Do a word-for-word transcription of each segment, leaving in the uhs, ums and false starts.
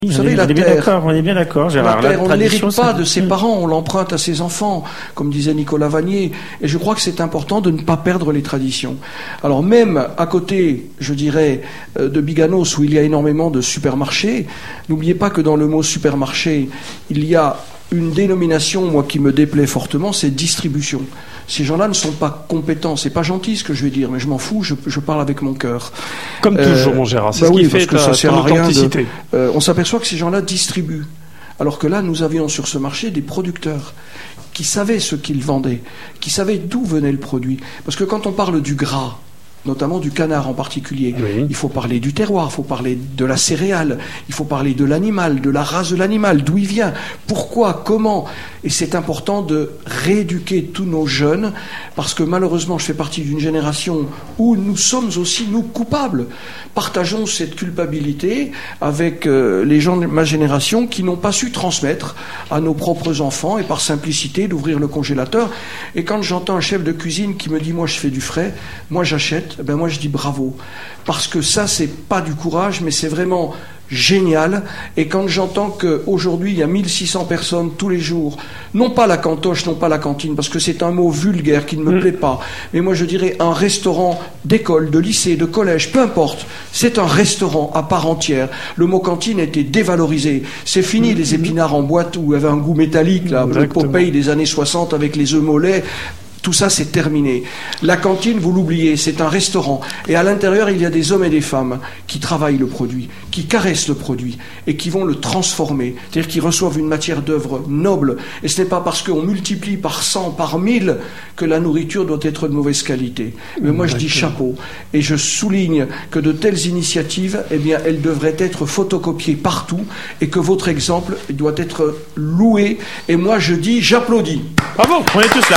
Vous savez, la on est bien terre, d'accord, on est bien d'accord, Gérard. La terre, on ne l'hérite pas ça... de ses parents, on l'emprunte à ses enfants, comme disait Nicolas Vanier. Et je crois que c'est important de ne pas perdre les traditions. Alors même à côté, je dirais, de Biganos, où il y a énormément de supermarchés, n'oubliez pas que dans le mot supermarché, il y a une dénomination, moi, qui me déplaît fortement, c'est distribution. Ces gens-là ne sont pas compétents. C'est pas gentil ce que je vais dire, mais je m'en fous. Je, je parle avec mon cœur. Comme euh, toujours, mon Gérard. C'est bah ce qui oui, fait parce que ta, ça sert à rien de, de, euh, on s'aperçoit que ces gens-là distribuent. Alors que là, nous avions sur ce marché des producteurs qui savaient ce qu'ils vendaient, qui savaient d'où venait le produit. Parce que quand on parle du gras, notamment du canard en particulier. Oui. Il faut parler du terroir, il faut parler de la céréale, il faut parler de l'animal, de la race de l'animal, d'où il vient, pourquoi, comment. Et c'est important de rééduquer tous nos jeunes, parce que malheureusement, je fais partie d'une génération où nous sommes aussi, nous, coupables. Partageons cette culpabilité avec euh, les gens de ma génération qui n'ont pas su transmettre à nos propres enfants, et par simplicité, d'ouvrir le congélateur. Et quand j'entends un chef de cuisine qui me dit « moi, je fais du frais, moi, j'achète », ben moi je dis bravo, parce que ça c'est pas du courage, mais c'est vraiment génial. Et quand j'entends qu'aujourd'hui il y a mille six cents personnes tous les jours, non pas la cantoche, non pas la cantine, parce que c'est un mot vulgaire qui ne me mmh. plaît pas, mais moi je dirais un restaurant d'école, de lycée, de collège, peu importe, c'est un restaurant à part entière. Le mot cantine a été dévalorisé, c'est fini mmh. les épinards en boîte où il y avait un goût métallique, là, le Popeye des années soixante avec les œufs mollets. Tout ça, c'est terminé. La cantine, vous l'oubliez, c'est un restaurant. Et à l'intérieur, il y a des hommes et des femmes qui travaillent le produit, qui caressent le produit et qui vont le transformer. C'est-à-dire qu'ils reçoivent une matière d'œuvre noble. Et ce n'est pas parce qu'on multiplie par cent, par mille, que la nourriture doit être de mauvaise qualité. Mais moi, je dis chapeau. Et je souligne que de telles initiatives, eh bien, elles devraient être photocopiées partout et que votre exemple doit être loué. Et moi, je dis, j'applaudis. Bravo, on est tous là.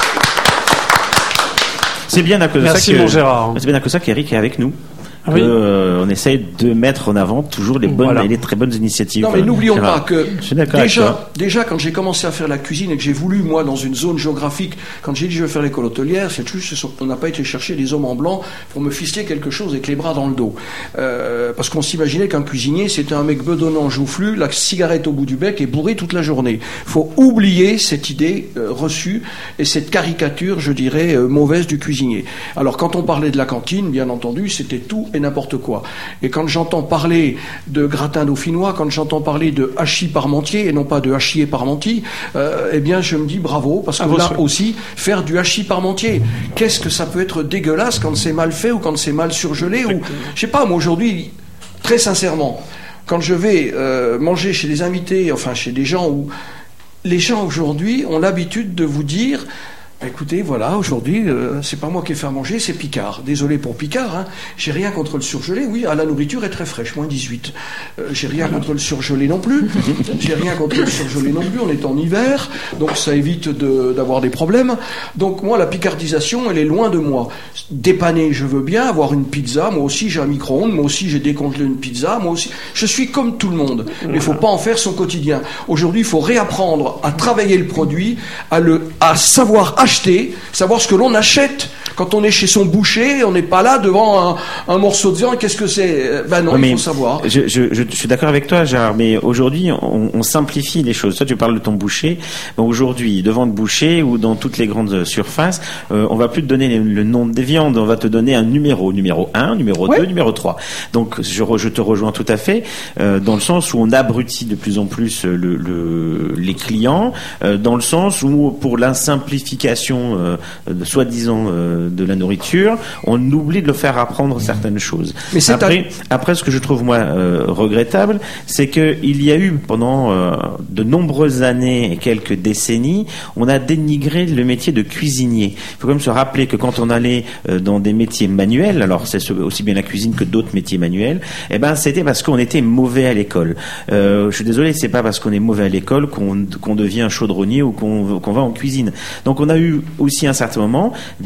C'est bien à cause de ça que mon Gérard. C'est bien à cause de ça qu'Éric est avec nous. Ah oui. Que, euh, on essaye de mettre en avant toujours les bonnes voilà. et les très bonnes initiatives. Non mais n'oublions Gérard. pas que déjà, déjà quand j'ai commencé à faire la cuisine et que j'ai voulu moi dans une zone géographique, quand j'ai dit je vais faire l'école hôtelière, c'est juste on n'a pas été chercher des hommes en blanc pour me ficeler quelque chose avec les bras dans le dos, euh, parce qu'on s'imaginait qu'un cuisinier c'était un mec bedonnant joufflu, la cigarette au bout du bec et bourré toute la journée. Faut oublier cette idée euh, reçue et cette caricature, je dirais euh, mauvaise du cuisinier. Alors quand on parlait de la cantine, bien entendu, c'était tout et n'importe quoi. Et quand j'entends parler de gratin dauphinois, quand j'entends parler de hachis parmentier et non pas de hachis et parmentier, euh, eh bien je me dis bravo, parce que ah, là aussi, faire du hachis parmentier, qu'est-ce que ça peut être dégueulasse quand c'est mal fait ou quand c'est mal surgelé ou je sais pas, moi aujourd'hui, très sincèrement, quand je vais euh, manger chez des invités, enfin chez des gens où les gens aujourd'hui ont l'habitude de vous dire écoutez, voilà, aujourd'hui, euh, c'est pas moi qui ai fait à manger, c'est Picard. Désolé pour Picard, hein. J'ai rien contre le surgelé. Oui, ah, la nourriture est très fraîche, moins dix-huit. Euh, j'ai rien contre le surgelé non plus. J'ai rien contre le surgelé non plus. On est en hiver, donc ça évite de, d'avoir des problèmes. Donc moi, la picardisation, elle est loin de moi. Dépanner, je veux bien avoir une pizza. Moi aussi, j'ai un micro-ondes. Moi aussi, j'ai décongelé une pizza. Moi aussi, je suis comme tout le monde. Mais il faut pas en faire son quotidien. Aujourd'hui, il faut réapprendre à travailler le produit, à le, à savoir acheter, savoir ce que l'on achète. Quand on est chez son boucher, on n'est pas là devant un, un morceau de viande. Qu'est-ce que c'est? Ben non, oui, il faut savoir. Je, je, je, je suis d'accord avec toi, Gérard, mais aujourd'hui, on, on simplifie les choses. Toi, tu parles de ton boucher. Bon, aujourd'hui, devant le boucher ou dans toutes les grandes surfaces, euh, on va plus te donner le, le nom des viandes, on va te donner un numéro. Numéro un, numéro ouais. deux, numéro trois. Donc, je, je te rejoins tout à fait, euh, dans le sens où on abrutit de plus en plus le, le, les clients, euh, dans le sens où, pour la simplification Euh, de, soi-disant euh, de la nourriture, on oublie de le faire apprendre certaines choses. Mais c'est après, un... après, ce que je trouve moi euh, regrettable, c'est que il y a eu pendant euh, de nombreuses années et quelques décennies, on a dénigré le métier de cuisinier. Il faut quand même se rappeler que quand on allait euh, dans des métiers manuels, alors c'est aussi bien la cuisine que d'autres métiers manuels, eh ben c'était parce qu'on était mauvais à l'école. Euh, je suis désolé, c'est pas parce qu'on est mauvais à l'école qu'on, qu'on devient chaudronnier ou qu'on, qu'on va en cuisine. Donc on a eu aussi à un certain moment des, des,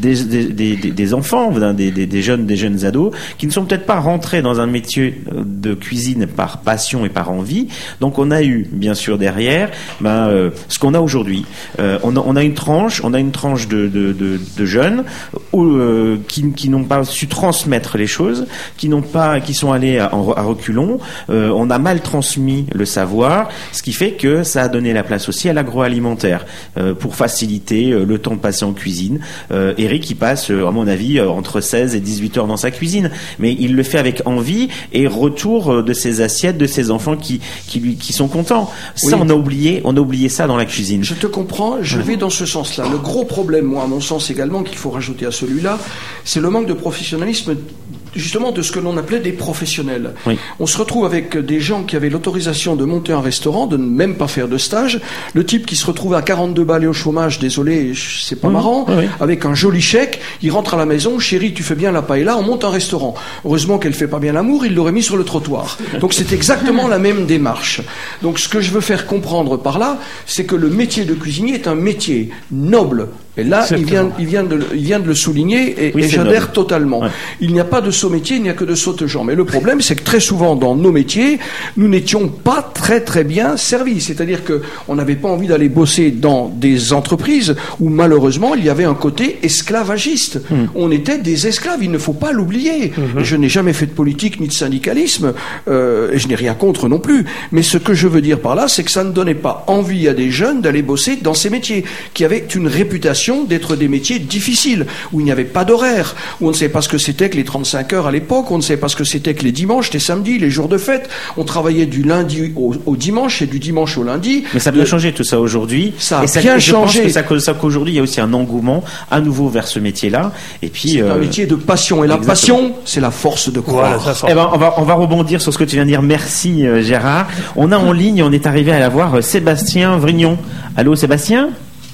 des, des, des enfants, des, des, des jeunes, des jeunes ados, qui ne sont peut-être pas rentrés dans un métier de cuisine par passion et par envie. Donc on a eu, bien sûr, derrière, ben, euh, ce qu'on a aujourd'hui. Euh, on, a, on a une tranche, on a une tranche de, de, de, de jeunes où, euh, qui, qui n'ont pas su transmettre les choses, qui n'ont pas, qui sont allés à, à reculons. Euh, on a mal transmis le savoir, ce qui fait que ça a donné la place aussi à l'agroalimentaire euh, pour faciliter euh, le temps passé en cuisine. Euh, Eric, il passe, euh, à mon avis, euh, entre seize et dix-huit heures dans sa cuisine, mais il le fait avec envie et retour euh, de ses assiettes, de ses enfants qui qui lui qui sont contents. Ça, oui. on a oublié, on a oublié ça dans la cuisine. Je te comprends, je vais dans ce sens-là. Le gros problème, moi, à mon sens également, qu'il faut rajouter à celui-là, c'est le manque de professionnalisme, justement, de ce que l'on appelait des professionnels. Oui. On se retrouve avec des gens qui avaient l'autorisation de monter un restaurant, de ne même pas faire de stage. Le type qui se retrouve à quarante-deux balles et au chômage, désolé, c'est pas mmh. marrant, oui. avec un joli chèque, il rentre à la maison, chérie, tu fais bien la paella, on monte un restaurant. Heureusement qu'elle fait pas bien l'amour, il l'aurait mis sur le trottoir. Donc c'est exactement la même démarche. Donc ce que je veux faire comprendre par là, c'est que le métier de cuisinier est un métier noble. Et là, il vient, il, vient de, il vient de le souligner et, oui, et j'adhère noble. totalement. Ouais. Il n'y a pas de saut métier, il n'y a que de saute gens. Mais le problème, c'est que très souvent, dans nos métiers, nous n'étions pas très très bien servis. C'est-à-dire que on n'avait pas envie d'aller bosser dans des entreprises où malheureusement, il y avait un côté esclavagiste. Mmh. On était des esclaves, il ne faut pas l'oublier. Mmh. Je n'ai jamais fait de politique ni de syndicalisme, euh, et je n'ai rien contre non plus. Mais ce que je veux dire par là, c'est que ça ne donnait pas envie à des jeunes d'aller bosser dans ces métiers, qui avaient une réputation d'être des métiers difficiles, où il n'y avait pas d'horaire, où on ne savait pas ce que c'était que les trente-cinq heures à l'époque, on ne savait pas ce que c'était que les dimanches, les samedis, les jours de fête. On travaillait du lundi au, au dimanche et du dimanche au lundi. Mais ça a bien changé tout ça aujourd'hui. Ça a et ça, bien je changé. Je pense que ça, ça qu'aujourd'hui, il y a aussi un engouement à nouveau vers ce métier-là. Et puis, c'est euh... un métier de passion. Et la Exactement. passion, c'est la force de croire. Voilà, eh ben, on va, on va rebondir sur ce que tu viens de dire. Merci, euh, Gérard. On a en ligne, on est arrivé à la voir, euh, Sébastien Vrignon. Allô, Sébastien?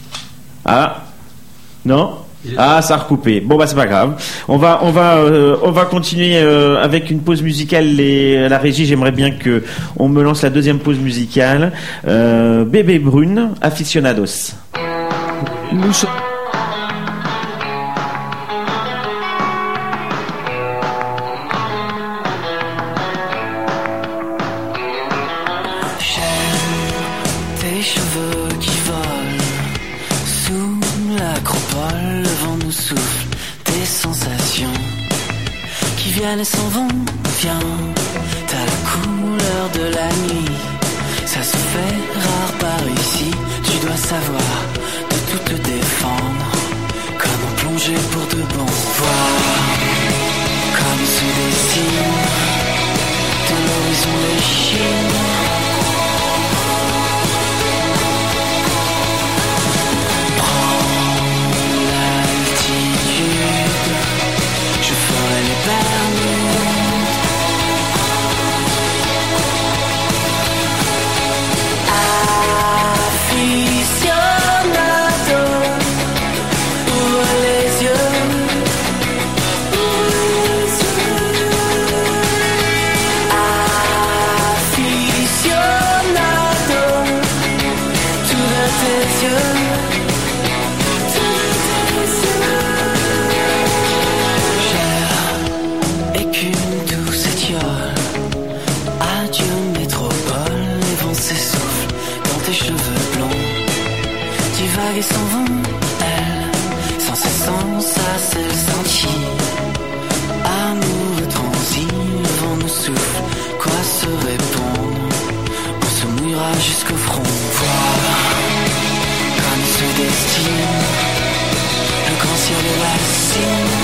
Ah. Non? Ah, ça a recoupé. Bon, bah c'est pas grave. On va, on va, euh, on va continuer euh, avec une pause musicale. Les, la régie, j'aimerais bien que on me lance la deuxième pause musicale. Euh, Bébé Brune, Aficionados. Nous sommes... Tes cheveux qui volent sous l'acropole, le vent nous souffle des sensations qui viennent et s'en vont. Viens, t'as la couleur de la nuit, ça se fait rare par ici. Tu dois savoir de tout te défendre, comment plonger pour de bon. Voir comme se dessine de l'horizon l'échine. Et s'en vont, elle, sans cessant, ça c'est le sentier. Amoureux transi, le vent nous souffle, quoi se répondre? On se mouillera jusqu'au front. Voir comme se destine le grand ciel et la cime.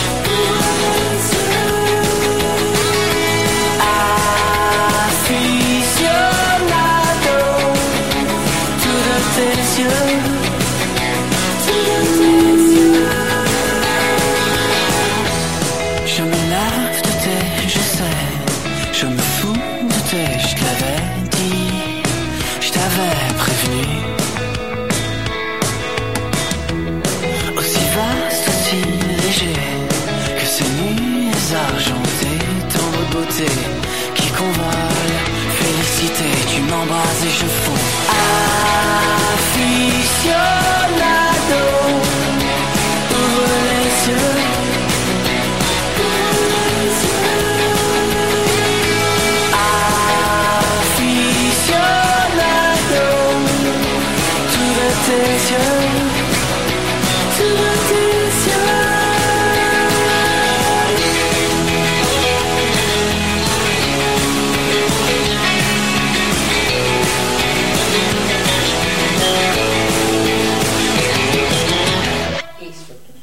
I feel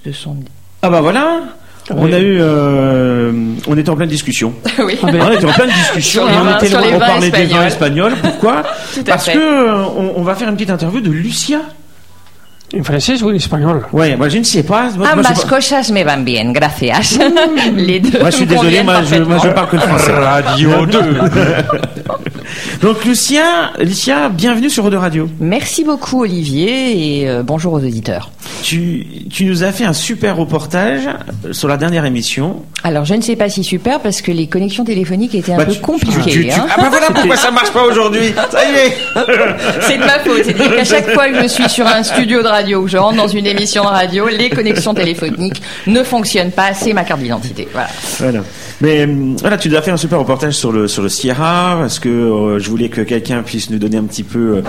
de son... Ah bah voilà. On a eu, euh, on était en pleine discussion. Oui. On était en pleine discussion et on, était, on, on parlait espagnols. des vins espagnols. Pourquoi? Parce fait. que on, on va faire une petite interview de Lucia. En français ou en espagnol? Ouais, moi je ne sais pas. Moi, Ambas moi, je... cosas me van bien, gracias. Les deux. Moi je suis désolé, moi je, moi je parle que le français. Radio deux. Donc Lucia, Lucia, bienvenue sur Eau de Radio. Merci beaucoup Olivier et euh, bonjour aux auditeurs. Tu, tu nous as fait un super reportage sur la dernière émission. Alors je ne sais pas si super parce que les connexions téléphoniques étaient un bah, peu tu, compliquées. Tu, tu, hein. Ah bah voilà pourquoi ça marche pas aujourd'hui. Ça y est. C'est de ma faute. C'est-à-dire qu'à chaque fois que je suis sur un studio de radio où je rentre dans une émission de radio, les connexions téléphoniques ne fonctionnent pas. C'est ma carte d'identité. Voilà. Voilà. Mais voilà, tu nous as fait un super reportage sur le sur le Sierra parce que euh, je voulais que quelqu'un puisse nous donner un petit peu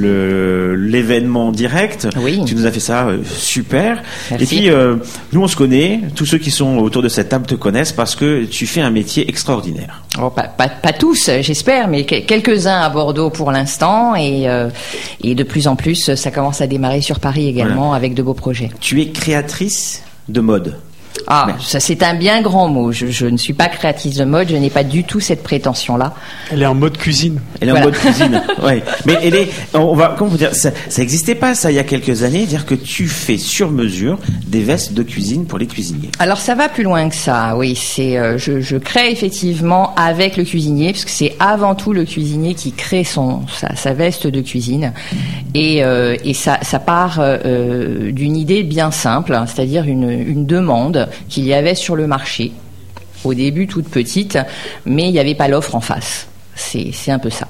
le l'événement direct. Oui. Tu nous as fait ça euh, super. Merci. Et puis euh, nous on se connaît, tous ceux qui sont autour de cette table te connaissent parce que tu fais un métier extraordinaire. Oh, pas, pas, pas tous, j'espère, mais quelques-uns à Bordeaux pour l'instant et euh, et de plus en plus ça commence à démarrer sur Paris également voilà. avec de beaux projets. Tu es créatrice de mode. Ah, mais... ça c'est un bien grand mot. Je, je ne suis pas créatrice de mode, je n'ai pas du tout cette prétention-là. Elle est en mode cuisine. Elle est voilà. en mode cuisine. Ouais. Mais elle est. On va. Comment vous dire ça, ça existait pas ça il y a quelques années, dire que tu fais sur mesure des vestes de cuisine pour les cuisiniers. Alors ça va plus loin que ça. Oui, c'est. Euh, je, je crée effectivement avec le cuisinier, parce que c'est avant tout le cuisinier qui crée son sa, sa veste de cuisine, et euh, et ça ça part euh, d'une idée bien simple, hein, c'est-à-dire une une demande qu'il y avait sur le marché, au début toute petite, mais il n'y avait pas l'offre en face. C'est, c'est un peu ça.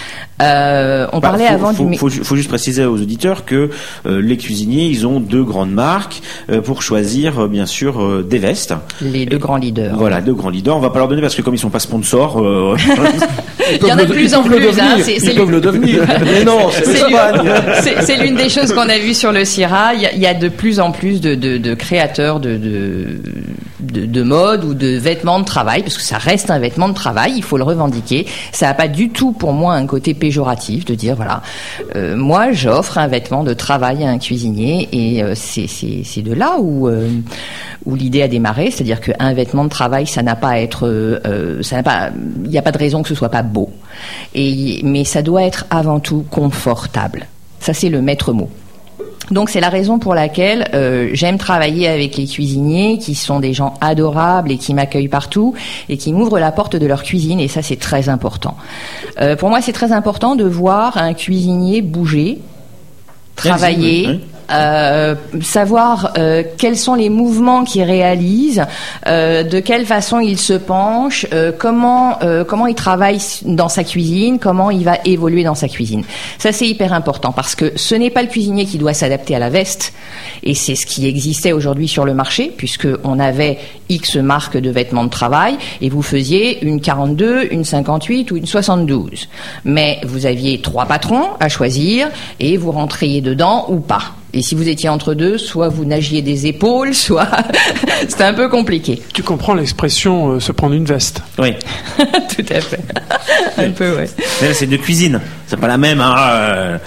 Euh, on bah, parlait faut, avant faut, du. Faut, faut juste préciser aux auditeurs que euh, les cuisiniers, ils ont deux grandes marques euh, pour choisir, euh, bien sûr, euh, des vestes. Les deux Et, grands leaders. Voilà, deux grands leaders. On va pas leur donner parce que comme ils sont pas sponsors. Euh, il y en a de plus en plus. Hein, c'est, ils peuvent le devenir. Mais non, c'est, c'est, l'une, c'est, c'est l'une des choses qu'on a vues sur le Sierra. Il y a, il y a de plus en plus de, de, de créateurs de, de, de, de mode ou de vêtements de travail, parce que ça reste un vêtement de travail. Il faut le revendiquer. Ça n'a pas du tout, pour moi, un côté péjoratif de dire voilà, euh, moi j'offre un vêtement de travail à un cuisinier et euh, c'est, c'est, c'est de là où euh, où l'idée a démarré, c'est-à-dire qu'un vêtement de travail ça n'a pas à être, euh, ça n'a pas, il n'y a pas de raison que ce soit pas beau, et mais ça doit être avant tout confortable. Ça c'est le maître mot. Donc c'est la raison pour laquelle euh, j'aime travailler avec les cuisiniers qui sont des gens adorables et qui m'accueillent partout et qui m'ouvrent la porte de leur cuisine, et ça c'est très important. Euh, pour moi c'est très important de voir un cuisinier bouger, travailler, oui, oui. Euh, savoir euh, quels sont les mouvements qu'il réalise, euh, de quelle façon il se penche, euh, comment euh, comment il travaille dans sa cuisine, comment il va évoluer dans sa cuisine. Ça c'est hyper important parce que ce n'est pas le cuisinier qui doit s'adapter à la veste, et c'est ce qui existait aujourd'hui sur le marché, puisque on avait X marques de vêtements de travail et vous faisiez une quarante-deux, une cinquante-huit ou une soixante-douze, mais vous aviez trois patrons à choisir et vous rentriez dedans ou pas. Et si vous étiez entre deux, soit vous nagiez des épaules, soit c'était un peu compliqué. Tu comprends l'expression euh, se prendre une veste? Oui. Tout à fait. Un peu, ouais. Mais là, c'est de cuisine. C'est pas la même, hein.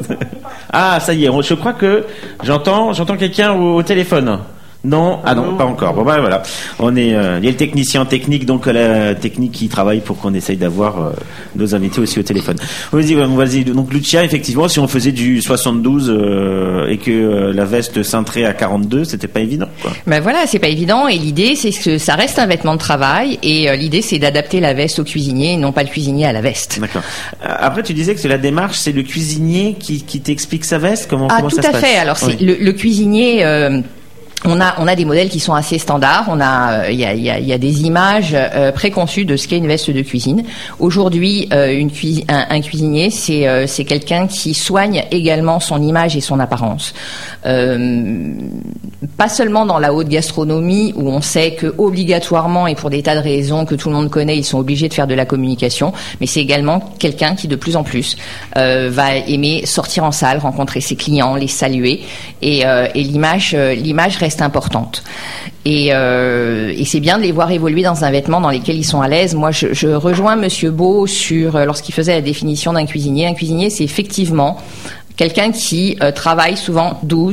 Ah, ça y est. Je crois que j'entends, j'entends quelqu'un au, au téléphone. Non, ah non, pas encore. Bon bah voilà, on est, euh, il y a le technicien technique, donc la technique qui travaille pour qu'on essaye d'avoir euh, nos invités aussi au téléphone. Vas-y, vas-y. Donc Lucia, effectivement, si on faisait du soixante-douze euh, et que euh, la veste cintrait à quarante-deux, c'était pas évident, quoi. Ben voilà, c'est pas évident, et l'idée c'est que ça reste un vêtement de travail, et euh, l'idée c'est d'adapter la veste au cuisinier et non pas le cuisinier à la veste. D'accord. Après, tu disais que c'est la démarche, c'est le cuisinier qui, qui t'explique sa veste, comment, ah, comment ça se passe? Ah tout à fait. Alors c'est oui. le, le cuisinier. Euh, On a, on a des modèles qui sont assez standards. On a, il y a, il y a, il y a des images euh, préconçues de ce qu'est une veste de cuisine. Aujourd'hui, euh, une cuisi- un, un cuisinier, c'est, euh, c'est quelqu'un qui soigne également son image et son apparence. Euh, pas seulement dans la haute gastronomie où on sait que obligatoirement et pour des tas de raisons que tout le monde connaît, ils sont obligés de faire de la communication, mais c'est également quelqu'un qui de plus en plus euh, va aimer sortir en salle, rencontrer ses clients, les saluer, et, euh, et l'image, euh, l'image reste importante. Et, euh, et c'est bien de les voir évoluer dans un vêtement dans lequel ils sont à l'aise. Moi, je, je rejoins Monsieur Beau sur euh, lorsqu'il faisait la définition d'un cuisinier. Un cuisinier, c'est effectivement quelqu'un qui euh, travaille souvent douze,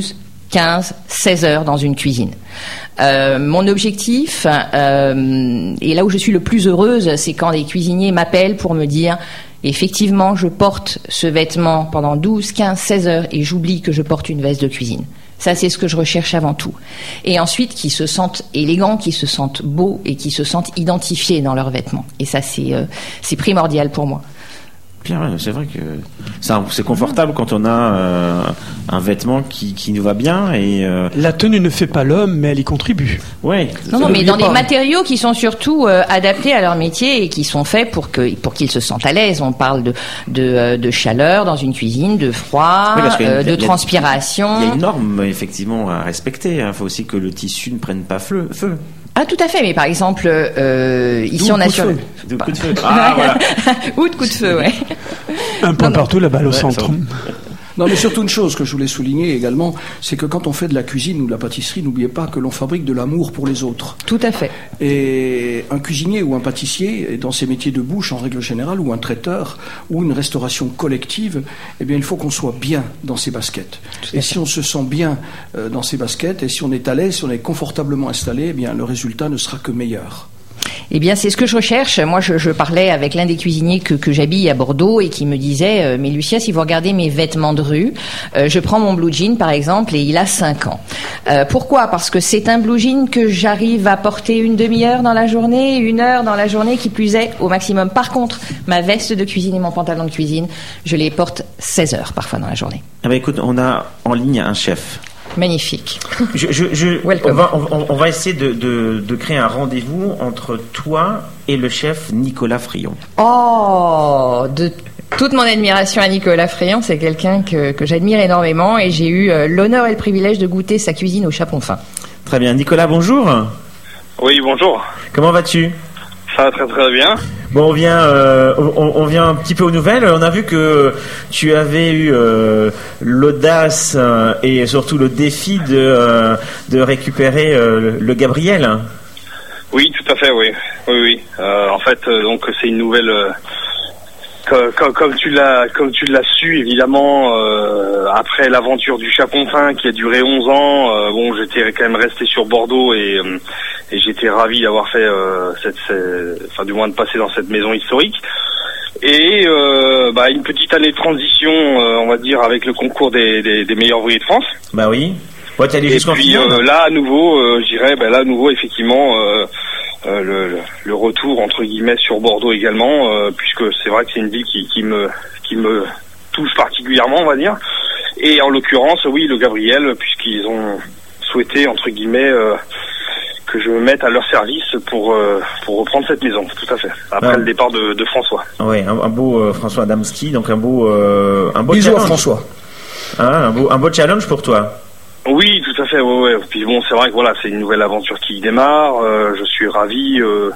quinze, seize heures dans une cuisine. Euh, mon objectif, euh, et là où je suis le plus heureuse, c'est quand les cuisiniers m'appellent pour me dire effectivement, je porte ce vêtement pendant douze, quinze, seize heures et j'oublie que je porte une veste de cuisine. Ça, c'est ce que je recherche avant tout. Et ensuite, qu'ils se sentent élégants, qu'ils se sentent beaux et qu'ils se sentent identifiés dans leurs vêtements. Et ça, c'est, euh, c'est primordial pour moi. Bien, c'est vrai que ça, c'est confortable quand on a euh, un vêtement qui, qui nous va bien et euh... la tenue ne fait pas l'homme, mais elle y contribue. Ouais. Non, non, mais dans des matériaux qui sont surtout euh, adaptés à leur métier et qui sont faits pour que pour qu'ils se sentent à l'aise. On parle de de, de chaleur dans une cuisine, de froid, oui, euh, de a, transpiration. Il y a une norme effectivement à respecter. Il hein. faut aussi que le tissu ne prenne pas feu. feu. Ah, tout à fait, mais par exemple, euh, ici on a sur... D'où coup de feu. Ah, voilà. Ou de coup de feu, ouais. Un point partout, la balle au ouais, centre. Non, mais surtout une chose que je voulais souligner également, c'est que quand on fait de la cuisine ou de la pâtisserie, n'oubliez pas que l'on fabrique de l'amour pour les autres. Tout à fait. Et un cuisinier ou un pâtissier, dans ses métiers de bouche en règle générale, ou un traiteur, ou une restauration collective, eh bien, il faut qu'on soit bien dans ses baskets. Et si on se sent bien euh, dans ses baskets, et si on est à l'aise, si on est confortablement installé, eh bien, le résultat ne sera que meilleur. Eh bien, c'est ce que je recherche. Moi, je, je parlais avec l'un des cuisiniers que, que j'habille à Bordeaux et qui me disait euh, « Mais Lucia, si vous regardez mes vêtements de rue, euh, je prends mon blue jean, par exemple, et il a cinq ans. Euh, pourquoi ? Parce que c'est un blue jean que j'arrive à porter une demi-heure dans la journée, une heure dans la journée, qui plus est, au maximum. Par contre, ma veste de cuisine et mon pantalon de cuisine, je les porte seize heures parfois dans la journée. » Ah bah écoute, on a en ligne un chef. Magnifique. Je, je, je, on, va, on, on va essayer de, de, de créer un rendez-vous entre toi et le chef Nicolas Frion. Oh, de toute mon admiration à Nicolas Frion, c'est quelqu'un que, que j'admire énormément et j'ai eu euh, l'honneur et le privilège de goûter sa cuisine au Chapon Fin. Très bien. Nicolas, bonjour. Oui, bonjour. Comment vas-tu ? Ça va très très bien. Bon, on vient, euh, on, on vient un petit peu aux nouvelles. On a vu que tu avais eu euh, l'audace euh, et surtout le défi de, euh, de récupérer euh, le Gabriel. Oui, tout à fait, oui. Oui, oui. Euh, en fait, euh, donc c'est une nouvelle. Euh, comme, comme, comme tu l'as, comme tu l'as su, évidemment, euh, après l'aventure du Chapontin qui a duré onze ans. Euh, bon, j'étais quand même resté sur Bordeaux et euh, et j'étais ravi d'avoir fait euh, cette, cette, enfin du moins de passer dans cette maison historique. Et euh, bah une petite année de transition, euh, on va dire, avec le concours des, des, des meilleurs ouvriers de France. Bah oui. Ouais, t'es allé jusqu'en finale. Euh, là à nouveau, euh, je dirais, bah là à nouveau effectivement. Euh, Euh, le, le retour entre guillemets sur Bordeaux également, euh, puisque c'est vrai que c'est une ville qui, qui me qui me touche particulièrement, on va dire. Et en l'occurrence, oui, le Gabriel, puisqu'ils ont souhaité entre guillemets euh, que je me mette à leur service pour euh, pour reprendre cette maison, tout à fait. Après ah. le départ de, de François. Oui, un, un beau euh, François Adamski, donc un beau euh, un beau Bisous challenge. à François. Hein, un beau un beau challenge pour toi. Oui, tout à fait. Ouais, ouais. Puis bon, c'est vrai que voilà, c'est une nouvelle aventure qui démarre. Euh, je suis ravi. Euh,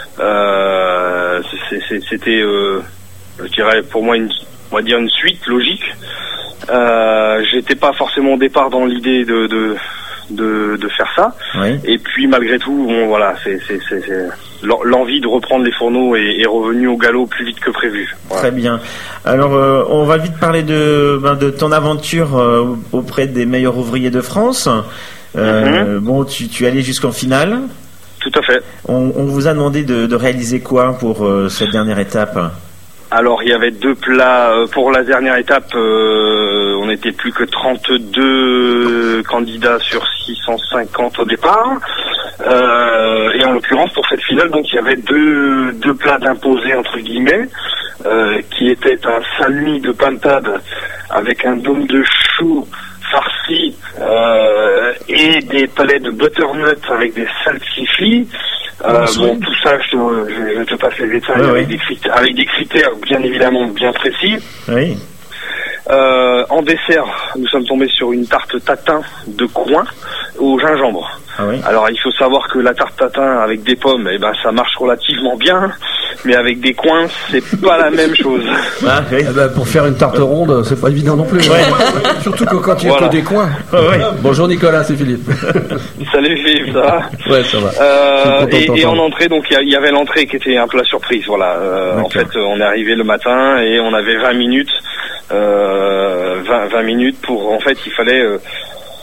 euh, c'est, c'est, c'était, euh, je dirais, pour moi, une, on va dire une suite logique. Euh, j'étais pas forcément au départ dans l'idée de de de, de faire ça. Oui. Et puis malgré tout, bon, voilà, c'est c'est c'est, c'est l'envie de reprendre les fourneaux est, est revenue au galop plus vite que prévu. Voilà. Très bien. Alors, euh, on va vite parler de, ben, de ton aventure euh, auprès des meilleurs ouvriers de France. Euh, mm-hmm. Bon, tu, tu es allé jusqu'en finale. Tout à fait. On, on vous a demandé de, de réaliser quoi pour euh, cette dernière étape ? Alors, il y avait deux plats. Pour la dernière étape, euh, on n'était plus que trente-deux candidats sur six cent cinquante au départ. Euh, et en l'occurrence, pour cette finale, donc il y avait deux, deux plats d'imposés, entre guillemets, euh, qui étaient un salmi de pintade avec un dôme de chou farci euh, et des palets de butternut avec des salsifis. Euh, bon, tout ça, je te, je, je te passe les détails oui, avec, oui. Des critères, avec des critères bien évidemment bien précis. Oui. Euh, en dessert, nous sommes tombés sur une tarte tatin de coin au gingembre. Ah oui. Alors, il faut savoir que la tarte tatin avec des pommes, eh ben, ça marche relativement bien, mais avec des coins, c'est pas la même chose. Ah, oui. Eh ben, pour faire une tarte ronde, c'est pas évident non plus. Ouais. Surtout que quand il y a Voilà. que des coins. Oh, oui. Bonjour Nicolas, c'est Philippe. Salut Philippe, ça va? Ouais, ça va. Euh, Je suis content de et, et en t'entendre. entrée, donc il y, y avait l'entrée qui était un plat surprise. Voilà. Euh, en D'accord. fait, euh, on est arrivé le matin et on avait vingt minutes, euh, vingt, vingt minutes pour. En fait, il fallait euh,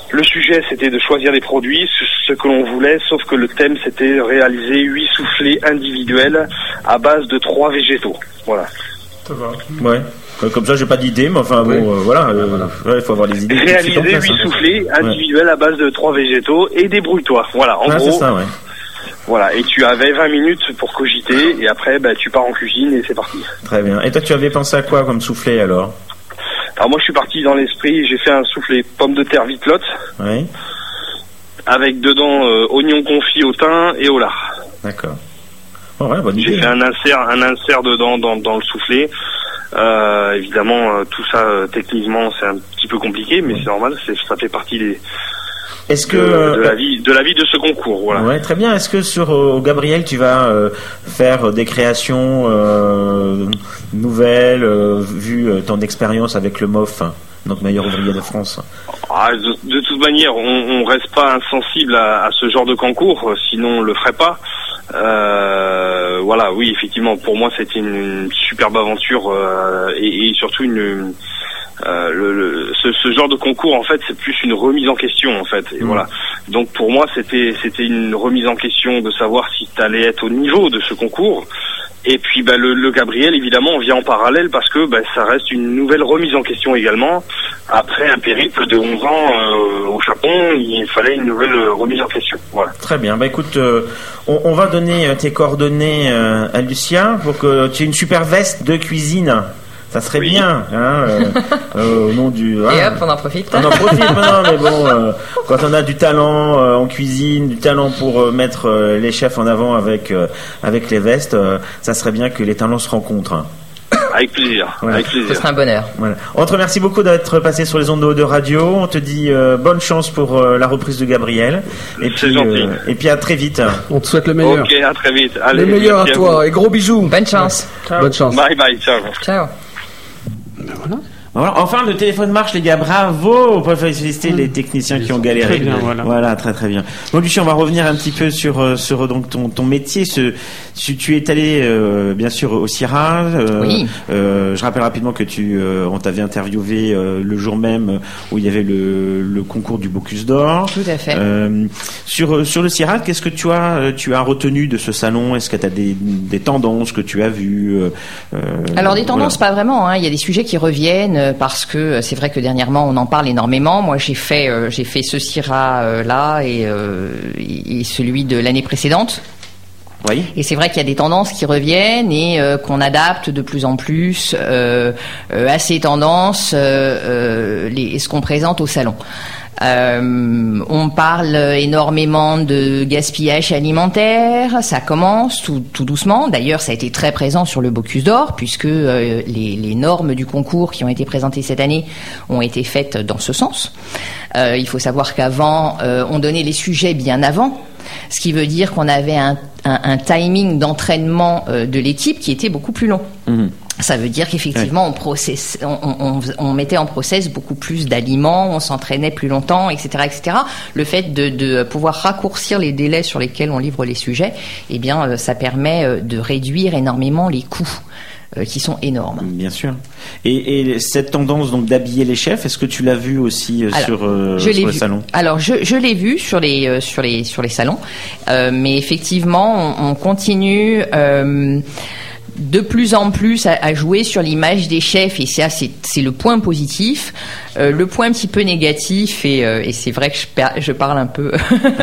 Le sujet, c'était de choisir les produits, ce que l'on voulait, sauf que le thème, c'était réaliser huit soufflets individuels à base de trois végétaux. Voilà. Ça va. Ouais. Comme ça, j'ai pas d'idée, mais enfin oui. bon, euh, voilà, il euh, ouais, faut avoir les idées. Réaliser huit hein, soufflets individuels ouais. à base de trois végétaux et débrouille-toi. Voilà, en ah, gros. C'est ça, ouais. Voilà, et tu avais vingt minutes pour cogiter, et après, bah, tu pars en cuisine et c'est parti. Très bien. Et toi, tu avais pensé à quoi comme soufflet alors? Alors moi, je suis parti dans l'esprit, j'ai fait un soufflet pomme de terre vitelotte. Oui. Avec dedans euh, oignons confits au thym et au lard. D'accord. Oh, ouais, bonne j'ai idée. fait un insert, un insert dedans dans, dans le soufflet. Euh, évidemment, euh, tout ça euh, techniquement, c'est un petit peu compliqué, mais ouais. c'est normal. C'est, ça fait partie des. Est-ce que de, de la vie, de la vie de ce concours, voilà. Ouais, très bien. Est-ce que sur euh, Gabriel, tu vas euh, faire des créations euh, nouvelles, euh, vu euh, ton expérience avec le M O F, hein, donc meilleur ouvrier de France? Ah, de, de toute manière, on, on reste pas insensible à, à ce genre de concours, sinon on le ferait pas. Euh, voilà, oui, effectivement, pour moi, c'était une, une superbe aventure euh, et, et surtout une. Euh, le, le, ce, ce genre de concours, en fait, c'est plus une remise en question, en fait. Et mmh. voilà. Donc pour moi, c'était c'était une remise en question de savoir si tu allais être au niveau de ce concours. Et puis bah, le, le Gabriel, évidemment, vient en parallèle parce que bah, ça reste une nouvelle remise en question également. Après un périple de onze ans euh, au Japon, il fallait une nouvelle remise en question. Voilà. Très bien. Bah écoute, euh, on, on va donner tes coordonnées euh, à Lucia pour que tu aies une super veste de cuisine. Ça serait oui. bien, hein, euh, euh, au nom du. Et hein, hop, on en profite. On en profite, non, mais bon, euh, quand on a du talent euh, en cuisine, du talent pour euh, mettre euh, les chefs en avant avec euh, avec les vestes, euh, ça serait bien que les talents se rencontrent. Hein. Avec plaisir, voilà. Avec plaisir. Ce serait un bonheur. Voilà. On te remercie beaucoup d'être passé sur les ondes de, de radio. On te dit euh, bonne chance pour euh, la reprise de Gabriel. Et C'est puis, gentil. Euh, et puis à très vite. On te souhaite le meilleur. Ok, à très vite. Allez, le meilleur à toi à et gros bisous. Bonne chance. Ciao. Bonne chance. Bye bye, ciao. Ciao. Ben voilà. Voilà, enfin le téléphone marche les gars, bravo. On peut féliciter mmh. les techniciens qui ont galéré. Très bien, voilà. Voilà, très très bien. Bon Lucien, on va revenir un petit peu sur euh, sur donc ton ton métier. Ce, tu, tu es allé euh, bien sûr au CIRA. Euh, oui. Euh, je rappelle rapidement que tu euh, on t'avait interviewé euh, le jour même où il y avait le le concours du Bocuse d'Or. Tout à fait. Euh, sur sur le CIRA, qu'est-ce que tu as tu as retenu de ce salon? Est-ce que tu as des des tendances que tu as vues? euh, Alors des tendances voilà. pas vraiment. Hein. Il y a des sujets qui reviennent. Parce que c'est vrai que dernièrement on en parle énormément. Moi j'ai fait euh, j'ai fait ce CIRA euh, là et, euh, et celui de l'année précédente. Oui. Et c'est vrai qu'il y a des tendances qui reviennent et euh, qu'on adapte de plus en plus euh, euh, à ces tendances euh, euh, les, ce qu'on présente au salon. Euh, on parle énormément de gaspillage alimentaire, ça commence tout, tout doucement. D'ailleurs, ça a été très présent sur le Bocuse d'Or, puisque euh, les, les normes du concours qui ont été présentées cette année ont été faites dans ce sens. Euh, il faut savoir qu'avant, euh, on donnait les sujets bien avant, ce qui veut dire qu'on avait un, un, un timing d'entraînement euh, de l'équipe qui était beaucoup plus long. Mmh. Ça veut dire qu'effectivement, ouais. on, process, on, on, on mettait en process beaucoup plus d'aliments, on s'entraînait plus longtemps, et cetera, et cetera. Le fait de, de pouvoir raccourcir les délais sur lesquels on livre les sujets, eh bien, ça permet de réduire énormément les coûts. Euh, qui sont énormes. Bien sûr. Et, et cette tendance donc d'habiller les chefs, est-ce que tu l'as vu aussi euh, Alors, sur, euh, je sur les vu. salons? Alors je, je l'ai vu sur les euh, sur les sur les salons, euh, mais effectivement on, on continue. Euh, de plus en plus à, à jouer sur l'image des chefs, et ça c'est, c'est le point positif. Euh, le point un petit peu négatif, et, euh, et c'est vrai que je, per, je parle un peu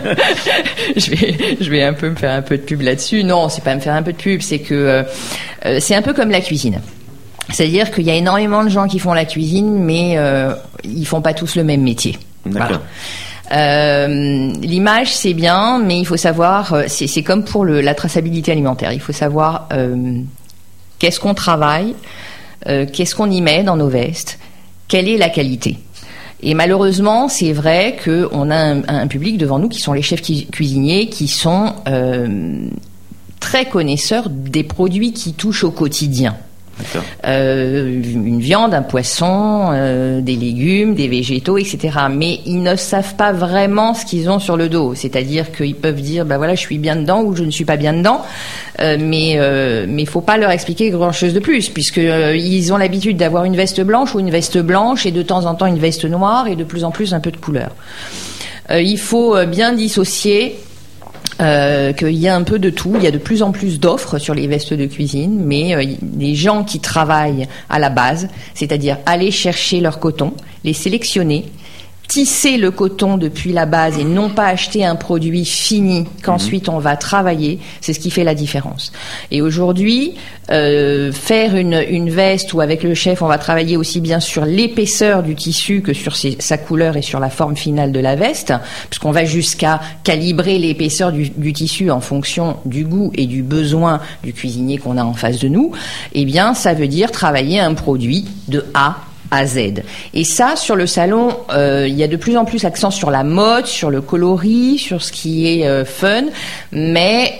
je vais je vais un peu me faire un peu de pub là-dessus. Non, c'est pas me faire un peu de pub, c'est que euh, c'est un peu comme la cuisine. C'est-à-dire qu'il y a énormément de gens qui font la cuisine, mais euh, ils font pas tous le même métier. D'accord. Voilà. Euh, l'image c'est bien, mais il faut savoir, c'est, c'est comme pour le, la traçabilité alimentaire, il faut savoir euh, qu'est-ce qu'on travaille, euh, qu'est-ce qu'on y met dans nos vestes, quelle est la qualité. Et malheureusement, c'est vrai qu'on a un, un public devant nous qui sont les chefs cuisiniers, qui sont euh, très connaisseurs des produits qui touchent au quotidien. Euh, une viande, un poisson, euh, des légumes, des végétaux, et cetera. Mais ils ne savent pas vraiment ce qu'ils ont sur le dos. C'est-à-dire qu'ils peuvent dire, bah voilà, je suis bien dedans ou je ne suis pas bien dedans. Euh, mais euh, mais faut pas leur expliquer grand-chose de plus, puisque euh, ils ont l'habitude d'avoir une veste blanche ou une veste blanche et de temps en temps une veste noire et de plus en plus un peu de couleur. Euh, il faut bien dissocier euh, qu'il y a un peu de tout. Il y a de plus en plus d'offres sur les vestes de cuisine, mais euh, les gens qui travaillent à la base, c'est-à-dire aller chercher leur coton, les sélectionner, tisser le coton depuis la base et non pas acheter un produit fini qu'ensuite on va travailler, c'est ce qui fait la différence. Et aujourd'hui, euh, faire une, une veste où avec le chef on va travailler aussi bien sur l'épaisseur du tissu que sur ses, sa couleur et sur la forme finale de la veste, puisqu'on va jusqu'à calibrer l'épaisseur du, du tissu en fonction du goût et du besoin du cuisinier qu'on a en face de nous, eh bien ça veut dire travailler un produit de A à Z. Et ça, sur le salon, euh, il y a de plus en plus accent sur la mode, sur le coloris, sur ce qui est euh, fun, mais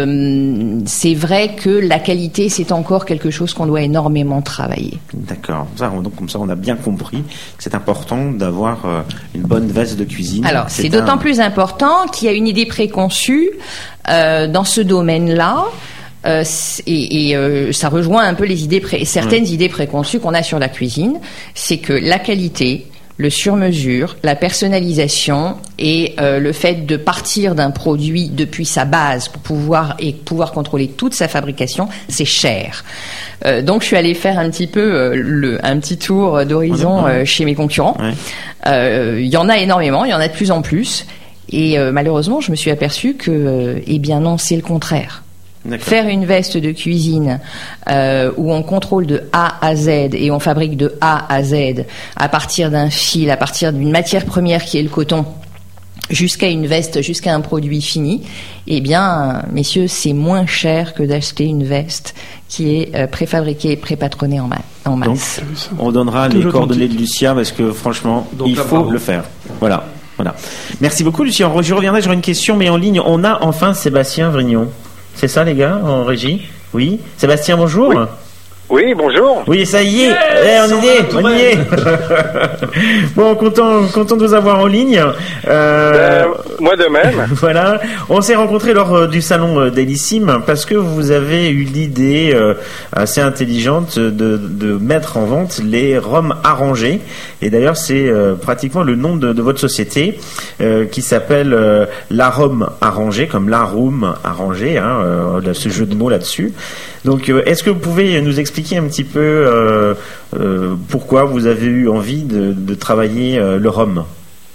euh, c'est vrai que la qualité, c'est encore quelque chose qu'on doit énormément travailler. D'accord. Ça, donc comme ça, on a bien compris que c'est important d'avoir euh, une bonne veste de cuisine. Alors, c'est, c'est d'autant un... plus important qu'il y a une idée préconçue euh, dans ce domaine-là. Euh, et et euh, ça rejoint un peu les idées pré- certaines oui. idées préconçues qu'on a sur la cuisine, c'est que la qualité, le sur-mesure, la personnalisation et euh, le fait de partir d'un produit depuis sa base pour pouvoir et pouvoir contrôler toute sa fabrication, c'est cher. Euh, donc je suis allée faire un petit peu euh, le un petit tour d'horizon euh, chez mes concurrents. Il oui. euh, y en a énormément, il y en a de plus en plus, et euh, malheureusement je me suis aperçue que euh, eh bien non, c'est le contraire. D'accord. Faire une veste de cuisine euh, où on contrôle de A à Z et on fabrique de A à Z à partir d'un fil, à partir d'une matière première qui est le coton, jusqu'à une veste, jusqu'à un produit fini, eh bien, messieurs, c'est moins cher que d'acheter une veste qui est euh, préfabriquée et prépatronée en, ma- en masse. Donc, on donnera les coordonnées de Lucia parce que franchement, Donc, il faut bravo. le faire. Voilà. Voilà. Merci beaucoup, Lucia. Je reviendrai, j'aurai une question, mais en ligne, on a enfin Sébastien Vrignon. C'est ça, les gars, en régie? Oui. Sébastien, bonjour. Oui, oui bonjour. Oui, ça y est. Yes, eh, on y est, on y est. Bon, content, content de vous avoir en ligne. Euh, euh, moi de même. Voilà. On s'est rencontrés lors euh, du salon euh, d'Elissime parce que vous avez eu l'idée euh, assez intelligente de, de mettre en vente les rhums arrangés. Et d'ailleurs, c'est euh, pratiquement le nom de, de votre société euh, qui s'appelle euh, l'Arôme Arrangé, comme l'arôme arrangé, hein, euh, ce jeu de mots là-dessus. Donc, euh, est-ce que vous pouvez nous expliquer un petit peu euh, euh, pourquoi vous avez eu envie de, de travailler euh, le rhum?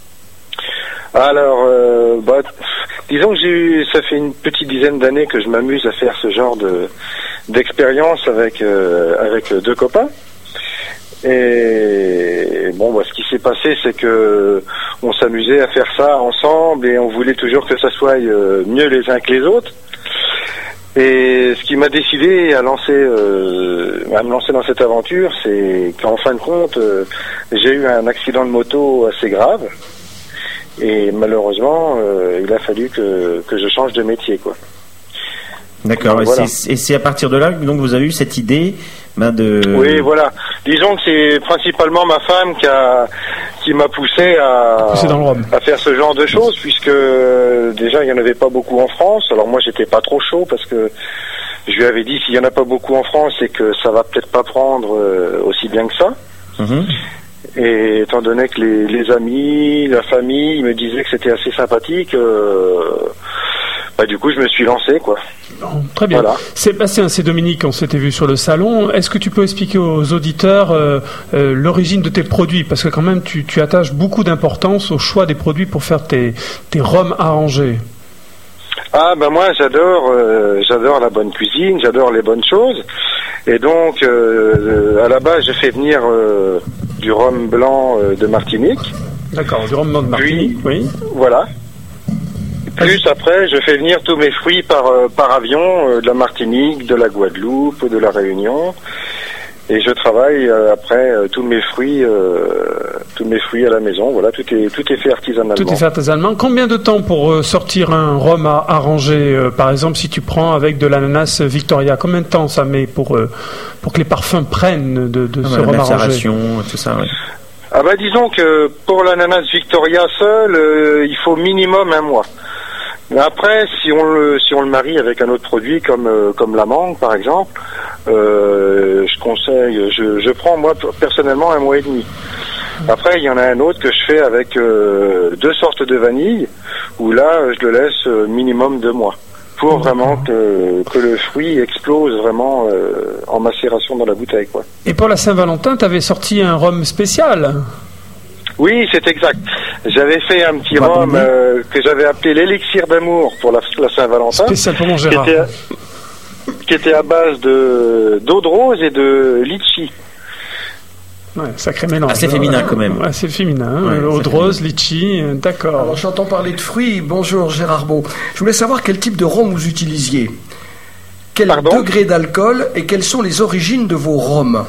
Alors, euh, bah, disons que j'ai eu, ça fait une petite dizaine d'années que je m'amuse à faire ce genre de d'expérience avec euh, avec deux copains. Et bon, bah, ce qui s'est passé, c'est que on s'amusait à faire ça ensemble et on voulait toujours que ça soit euh, mieux les uns que les autres. Et ce qui m'a décidé à lancer, euh, à me lancer dans cette aventure, c'est qu'en fin de compte, euh, j'ai eu un accident de moto assez grave. Et malheureusement, euh, il a fallu que, que je change de métier, quoi. D'accord. Donc, et, voilà. c'est, et c'est à partir de là que donc vous avez eu cette idée ben de. Oui, voilà. Disons que c'est principalement ma femme qui a qui m'a poussé à à faire ce genre de choses, puisque euh, déjà il y en avait pas beaucoup en France. Alors moi j'étais pas trop chaud parce que je lui avais dit s'il y en a pas beaucoup en France, c'est que ça va peut-être pas prendre euh, aussi bien que ça. Mmh. Et étant donné que les, les amis, la famille me disaient que c'était assez sympathique, euh, bah du coup je me suis lancé, quoi. Bon, très bien. Voilà. Sébastien, c'est Dominique, on s'était vu sur le salon. Est-ce que tu peux expliquer aux auditeurs euh, euh, l'origine de tes produits? Parce que quand même tu, tu attaches beaucoup d'importance au choix des produits pour faire tes, tes rhums arrangés. Ah ben moi j'adore euh, j'adore la bonne cuisine, j'adore les bonnes choses. Et donc euh, à la base je fais venir euh, du rhum blanc euh, de Martinique. D'accord, du rhum blanc de Martinique, Puis, oui. Voilà. Plus après, je fais venir tous mes fruits par, euh, par avion, euh, de la Martinique, de la Guadeloupe, de la Réunion. Et je travaille euh, après euh, tous mes fruits, euh, tous mes fruits à la maison. Voilà, tout est tout est fait artisanalement. Tout est fait artisanalement. Combien de temps pour euh, sortir un rhum à arranger euh, par exemple, si tu prends avec de l'ananas Victoria, combien de temps ça met pour euh, pour que les parfums prennent de, de ah, ce bah, rhum la arrangé? macération, tout ça. Ouais. Ah bah disons que pour l'ananas Victoria seul, euh, il faut minimum un mois. Mais après, si on le si on le marie avec un autre produit comme euh, comme la mangue par exemple, euh, je conseille, je je prends moi personnellement un mois et demi. Après, il y en a un autre que je fais avec euh, deux sortes de vanille, où là, je le laisse euh, minimum deux mois, pour vraiment que que le fruit explose vraiment euh, en macération dans la bouteille, quoi. Et pour la Saint-Valentin, tu avais sorti un rhum spécial. Oui, c'est exact. J'avais fait un petit Bah, rhum euh, que j'avais appelé l'élixir d'amour pour la, la Saint-Valentin. Spécial pour mon Gérard. Qui était, qui était à base de d'eau de rose et de litchi. Ouais, sacré mélange. Assez féminin quand même. Ouais, c'est féminin. Hein. Ouais, Eau de rose, litchi, euh, d'accord. Alors j'entends parler de fruits. Bonjour Gérard Beau. Je voulais savoir quel type de rhum vous utilisiez. Quel Pardon degré d'alcool et quelles sont les origines de vos rhums?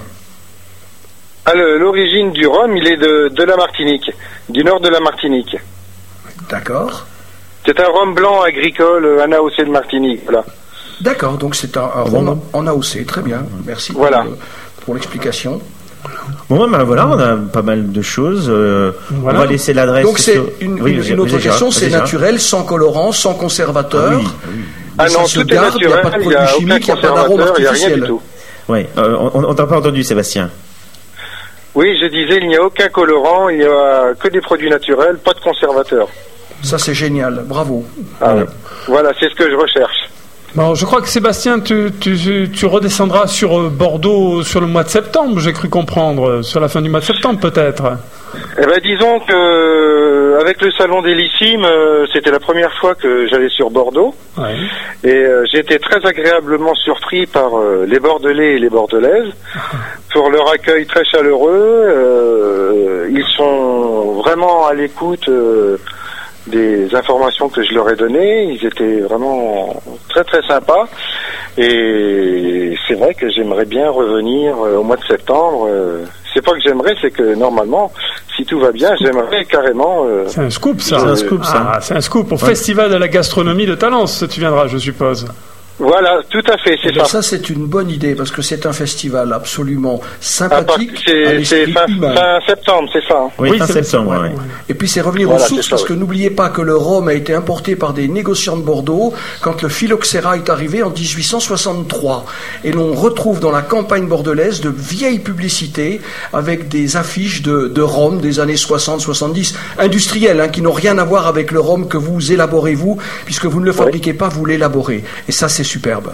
Ah, le- l'origine du rhum, il est de, de la Martinique, du nord de la Martinique. D'accord. C'est un rhum blanc agricole, euh, un A O C de Martinique, voilà. D'accord, donc c'est un, un rhum en A O C. Très bien. Merci Voilà. pour, pour l'explication. Bon, ben voilà, on a pas mal de choses. Euh, Voilà. On va laisser l'adresse. Donc c'est sur- une, Oui, une- vas-y, une autre vas-y, Gérard, question, c'est vas-y, Gérard. naturel, sans colorant, sans conservateur. Ah oui, ah oui. Ah Et non, ça se tout est garde, il n'y a naturel, pas de il n'y a produits aucun chimiques, il n'y a pas d'arôme conservateur, il n'y a rien du artificiel. tout. Ouais, euh, on, on t'a pas entendu, Sébastien. Oui, je disais, il n'y a aucun colorant, il n'y a que des produits naturels, pas de conservateur. Ça c'est génial, bravo. Ah, ouais. Voilà, c'est ce que je recherche. Bon, je crois que Sébastien, tu, tu, tu redescendras sur euh, Bordeaux sur le mois de septembre, j'ai cru comprendre, euh, sur la fin du mois de septembre peut-être. Eh ben, disons que euh, avec le salon des Lycimes, euh, c'était la première fois que j'allais sur Bordeaux, Ouais. et euh, j'ai été très agréablement surpris par euh, les Bordelais et les Bordelaises pour leur accueil très chaleureux. Euh, ils sont vraiment à l'écoute euh, des informations que je leur ai données. Ils étaient vraiment très très sympas, et c'est vrai que j'aimerais bien revenir euh, au mois de septembre. Euh, c'est pas que j'aimerais, c'est que normalement, si tout va bien, j'aimerais carrément. Euh, C'est un scoop ça. C'est un scoop, ça. Ah, c'est un scoop au Ouais. Festival de la gastronomie de Talence, tu viendras, je suppose. Voilà, tout à fait, Eh c'est bien, ça. ça c'est une bonne idée parce que c'est un festival absolument À part- sympathique, à C'est c'est l'esprit fin, humain. fin septembre, c'est ça. hein. Oui, fin c'est- septembre, ouais, ouais. ouais. Et puis c'est revenir Voilà, aux sources c'est ça, parce oui. que n'oubliez pas que le rhum a été importé par des négociants de Bordeaux quand le phylloxéra est arrivé en dix-huit cent soixante-trois. Et l'on retrouve dans la campagne bordelaise de vieilles publicités avec des affiches de, de rhum des années soixante soixante-dix, industriels, hein, qui n'ont rien à voir avec le rhum que vous élaborez vous, puisque vous ne le fabriquez pas, vous l'élaborez. Et ça c'est superbe.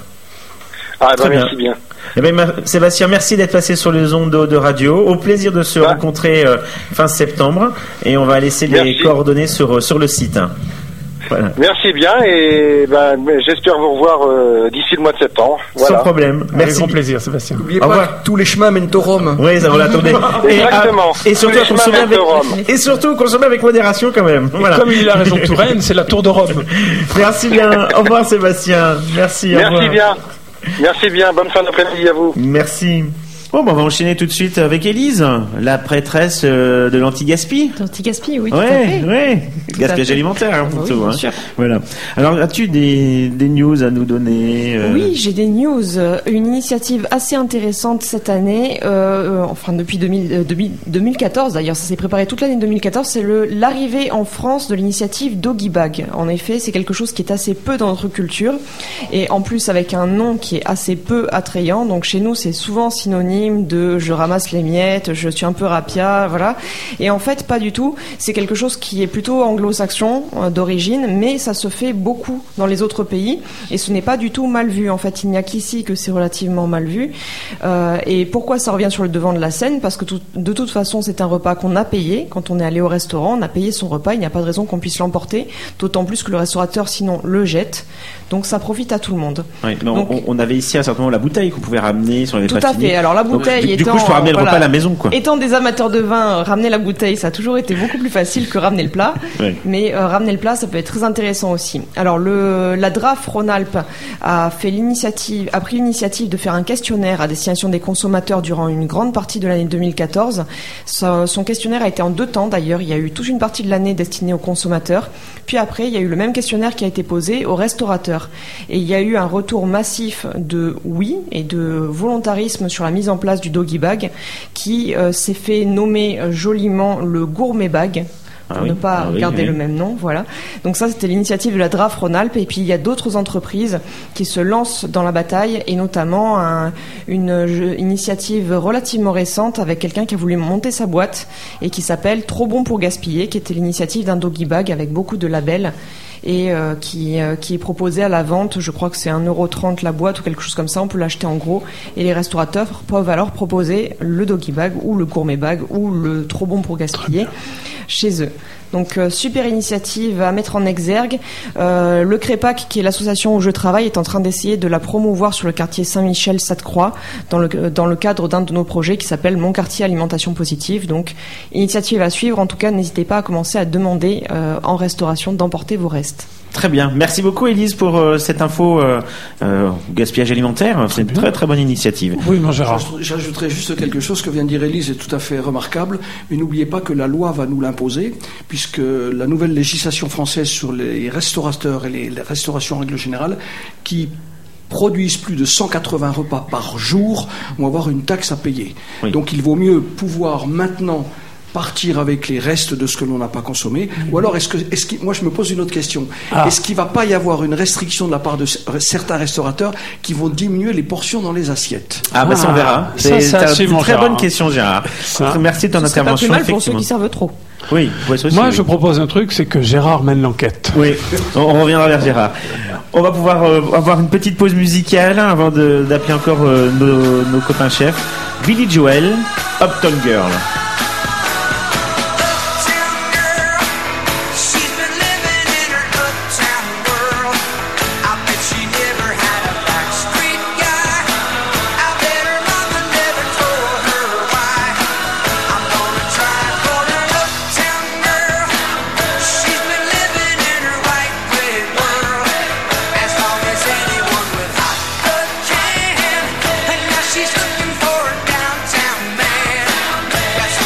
Ah, bah, Très bien. merci bien. Eh ben, ma- Sébastien, merci d'être passé sur les ondes de, de radio. Au plaisir de se Bah. rencontrer euh, fin septembre. Et on va laisser les Merci. coordonnées sur, sur le site. hein. Voilà. Merci bien, et ben, j'espère vous revoir euh, d'ici le mois de septembre. Voilà. Sans problème. Avec Merci. grand plaisir, Sébastien. N'oubliez Au pas revoir. que tous les chemins mènent au rhum. Oui, ça va l'attendre. Et, Exactement. ah, et surtout, Tous les à consommer chemins avec, mènent au rhum. et surtout, consommer avec modération quand même. Voilà. Comme il a raison de Touraine, c'est la Tour de Rome. Merci bien. Au revoir, Sébastien. Merci. Au Merci revoir. bien. Merci bien. Bonne fin d'après-midi à vous. Merci. Bon, ben, on va enchaîner tout de suite avec Élise, la prêtresse euh, de l'anti-gaspi. Anti-gaspi, oui, tout à Ouais, fait. ouais. Tout à Gaspillage fait. alimentaire, hein, Oui, plutôt. bien hein. sûr. Voilà. Alors, as-tu des, des news à nous donner euh, Oui, j'ai des news. Euh, Une initiative assez intéressante cette année, euh, euh, enfin depuis deux mille, euh, deux mille deux mille quatorze d'ailleurs, ça s'est préparé toute l'année deux mille quatorze, c'est le, l'arrivée en France de l'initiative Doggy Bag. En effet, c'est quelque chose qui est assez peu dans notre culture, et en plus avec un nom qui est assez peu attrayant. Donc chez nous, c'est souvent synonyme de je ramasse les miettes, je suis un peu rapia, voilà. Et en fait, pas du tout. C'est quelque chose qui est plutôt anglo-saxon euh, d'origine, mais ça se fait beaucoup dans les autres pays, et ce n'est pas du tout mal vu. En fait, il n'y a qu'ici que c'est relativement mal vu. Euh, et pourquoi ça revient sur le devant de la scène? Parce que tout, de toute façon, c'est un repas qu'on a payé. Quand on est allé au restaurant, on a payé son repas, il n'y a pas de raison qu'on puisse l'emporter, d'autant plus que le restaurateur, sinon, le jette. Donc ça profite à tout le monde. Ouais, mais on- Donc- on, on avait ici à un certain moment la bouteille qu'on pouvait ramener sur les Tout à fait. Alors la bouteille. Donc, du, étant, du coup, je peux ramener le voilà, repas à la maison, quoi. Étant des amateurs de vin, euh, ramener la bouteille, ça a toujours été beaucoup plus facile que ramener le plat. Oui. Mais euh, ramener le plat, ça peut être très intéressant aussi. Alors, le, la D R A F Rhône-Alpes a fait l'initiative, a pris l'initiative de faire un questionnaire à destination des consommateurs durant une grande partie de l'année deux mille quatorze. Son, son questionnaire a été en deux temps d'ailleurs. Il y a eu toute une partie de l'année destinée aux consommateurs. Puis après, il y a eu le même questionnaire qui a été posé aux restaurateurs. Et il y a eu un retour massif de oui et de volontarisme sur la mise en place du doggy bag qui euh, s'est fait nommer euh, joliment le gourmet bag. Pour ah oui, ne pas ah oui, garder oui. le même nom, voilà. Donc ça, c'était l'initiative de la D R A F Rhône-Alpes. Et puis, il y a d'autres entreprises qui se lancent dans la bataille, et notamment un, une je, initiative relativement récente avec quelqu'un qui a voulu monter sa boîte et qui s'appelle Trop bon pour gaspiller, qui était l'initiative d'un doggy bag avec beaucoup de labels et euh, qui, euh, qui est proposé à la vente. Je crois que c'est un euro trente la boîte ou quelque chose comme ça. On peut l'acheter en gros. Et les restaurateurs peuvent alors proposer le doggy bag ou le gourmet bag ou le trop bon pour gaspiller chez eux. Donc euh, super initiative à mettre en exergue. Euh, le Crépac, qui est l'association où je travaille, est en train d'essayer de la promouvoir sur le quartier Saint-Michel-Sate-Croix dans le, dans le cadre d'un de nos projets qui s'appelle Mon quartier alimentation positive. Donc initiative à suivre. En tout cas, n'hésitez pas à commencer à demander euh, en restauration d'emporter vos restes. Très bien. Merci beaucoup, Élise, pour euh, cette info euh, euh, gaspillage alimentaire. C'est une très très bonne initiative. Oui, mon Gérard. J'ajouterais juste quelque chose que vient de dire Élise, est tout à fait remarquable. Mais n'oubliez pas que la loi va nous l'imposer, puisque la nouvelle législation française sur les restaurateurs et les, les restaurations en règle générale, qui produisent plus de cent quatre-vingts repas par jour, vont avoir une taxe à payer. Oui. Donc il vaut mieux pouvoir maintenant partir avec les restes de ce que l'on n'a pas consommé, mmh. ou alors est-ce que, est-ce que, moi je me pose une autre question, ah. est-ce qu'il ne va pas y avoir une restriction de la part de certains restaurateurs qui vont diminuer les portions dans les assiettes? Ah bah ah. ça on verra. C'est, ça, c'est une très Gérard. bonne question, Gérard. Ça. Merci de ton ce intervention. C'est pas plus mal pour ceux qui servent trop. Oui, aussi, moi oui. je propose un truc, c'est que Gérard mène l'enquête. Oui, on, on reviendra vers Gérard. On va pouvoir euh, avoir une petite pause musicale hein, avant de, d'appeler encore euh, nos, nos copains chefs. Billy Joel, Uptown Girl. She's looking for a downtown man. That's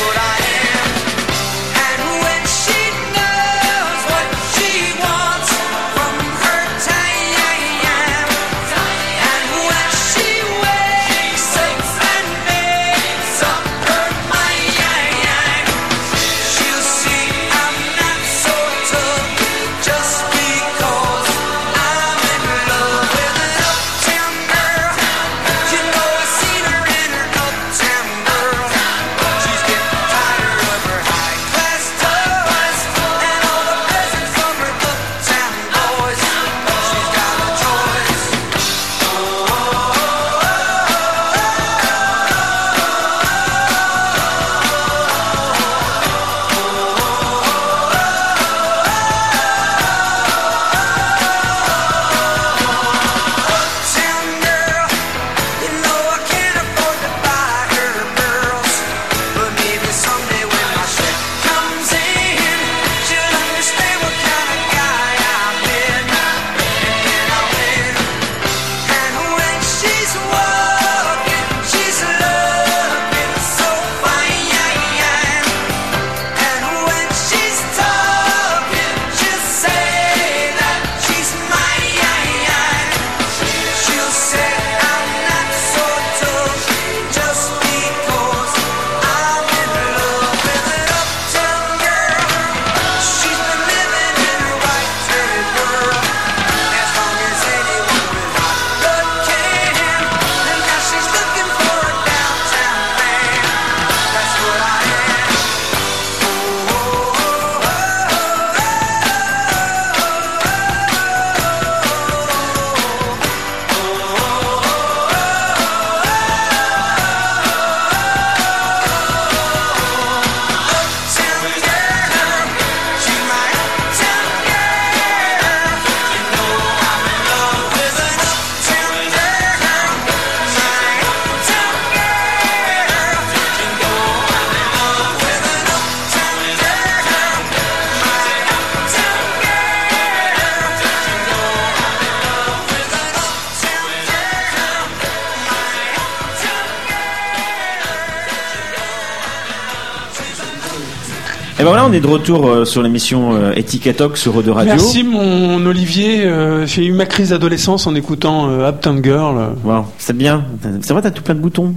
Et ben voilà, on est de retour euh, sur l'émission euh, Etiquette sur Eau de Radio. Merci mon Olivier. Euh, j'ai eu ma crise d'adolescence en écoutant euh, Uptown Girl. Wow, c'est bien. C'est vrai, t'as tout plein de boutons.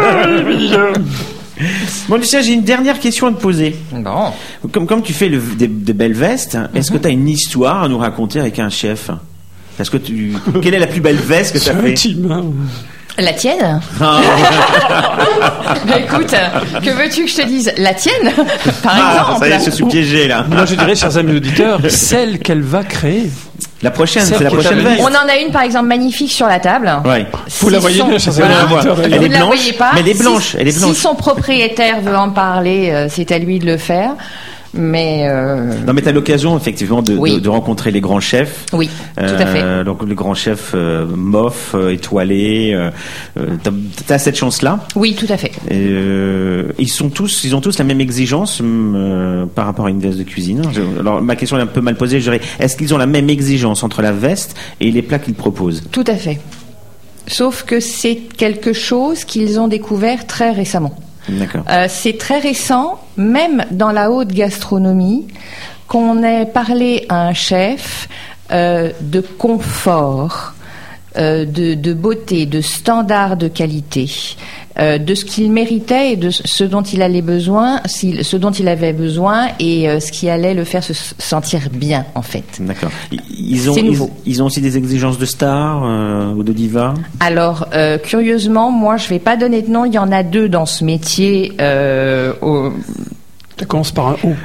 Bon, Lucien, j'ai une dernière question à te poser. Bon. Comme, comme tu fais le, des, des belles vestes, mm-hmm. est-ce que tu as une histoire à nous raconter avec un chef? Est-ce que tu... Quelle est la plus belle veste que tu as fait? La tienne? Bah écoute, que veux-tu que je te dise? La tienne, par ah, exemple. Ça y est, je suis piégé là. Moi je dirais, chers amis auditeurs, celle qu'elle va créer. La prochaine, c'est la prochaine veste. On en a une par exemple magnifique sur la table. Ouais. Vous la voyez bien, chers amis auditeurs. Elle est blanche, mais elle est blanche. Elle est blanche. Si son propriétaire veut en parler, c'est à lui de le faire. Mais euh... non, mais t'as l'occasion effectivement de, oui. de, de rencontrer les grands chefs. Oui, tout à fait. Euh, donc les grands chefs euh, Moff, euh, étoilés. Euh, t'as, t'as cette chance-là. Oui, tout à fait. Et, euh, ils sont tous, ils ont tous la même exigence euh, par rapport à une veste de cuisine. Je, alors ma question est un peu mal posée. Je dirais, est-ce qu'ils ont la même exigence entre la veste et les plats qu'ils proposent? Tout à fait. Sauf que c'est quelque chose qu'ils ont découvert très récemment. D'accord. Euh, c'est très récent, même dans la haute gastronomie, qu'on ait parlé à un chef euh, de confort, euh, de, de beauté, de standard de qualité, euh, de ce qu'il méritait et de ce dont il allait besoin, ce dont il avait besoin et euh, ce qui allait le faire se sentir bien, en fait. D'accord. Ils ont, c'est nouveau. Ils, ils ont aussi des exigences de stars euh, ou de divas? Alors, euh, curieusement, moi, je vais pas donner de nom. Il y en a deux dans ce métier. Euh, au... Ça commence par un O.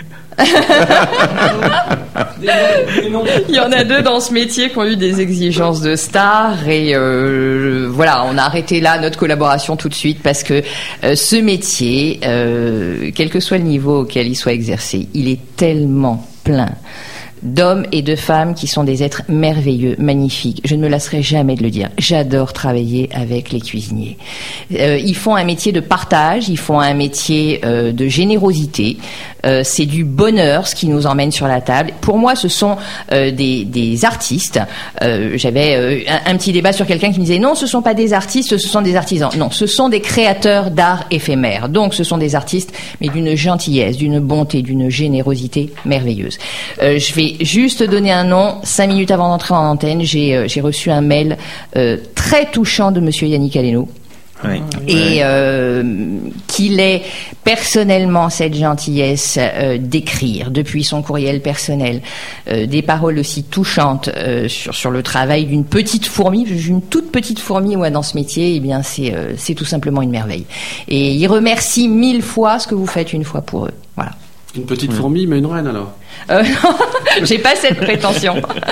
Il y en a deux dans ce métier qui ont eu des exigences de stars et euh, voilà, on a arrêté là notre collaboration tout de suite parce que euh, ce métier, euh, quel que soit le niveau auquel il soit exercé, il est tellement plein d'hommes et de femmes qui sont des êtres merveilleux, magnifiques. Je ne me lasserai jamais de le dire. J'adore travailler avec les cuisiniers. Euh, ils font un métier de partage, ils font un métier euh, de générosité. Euh, c'est du bonheur ce qui nous emmène sur la table. Pour moi, ce sont euh, des, des artistes. Euh, j'avais euh, un, un petit débat sur quelqu'un qui me disait non, ce sont pas des artistes, ce sont des artisans. Non, ce sont des créateurs d'art éphémère. Donc, ce sont des artistes, mais d'une gentillesse, d'une bonté, d'une générosité merveilleuse. Euh, je vais juste donner un nom. Cinq minutes avant d'entrer en antenne, j'ai, euh, j'ai reçu un mail euh, très touchant de Monsieur Yannick Aleno. Oui. Et euh, qu'il ait personnellement cette gentillesse euh, d'écrire depuis son courriel personnel euh, des paroles aussi touchantes euh, sur sur le travail d'une petite fourmi, une toute petite fourmi ouais, dans ce métier, eh bien c'est euh, c'est tout simplement une merveille. Et il remercie mille fois ce que vous faites une fois pour eux. Voilà. Une petite oui. fourmi, mais une reine alors. Euh, j'ai pas cette prétention.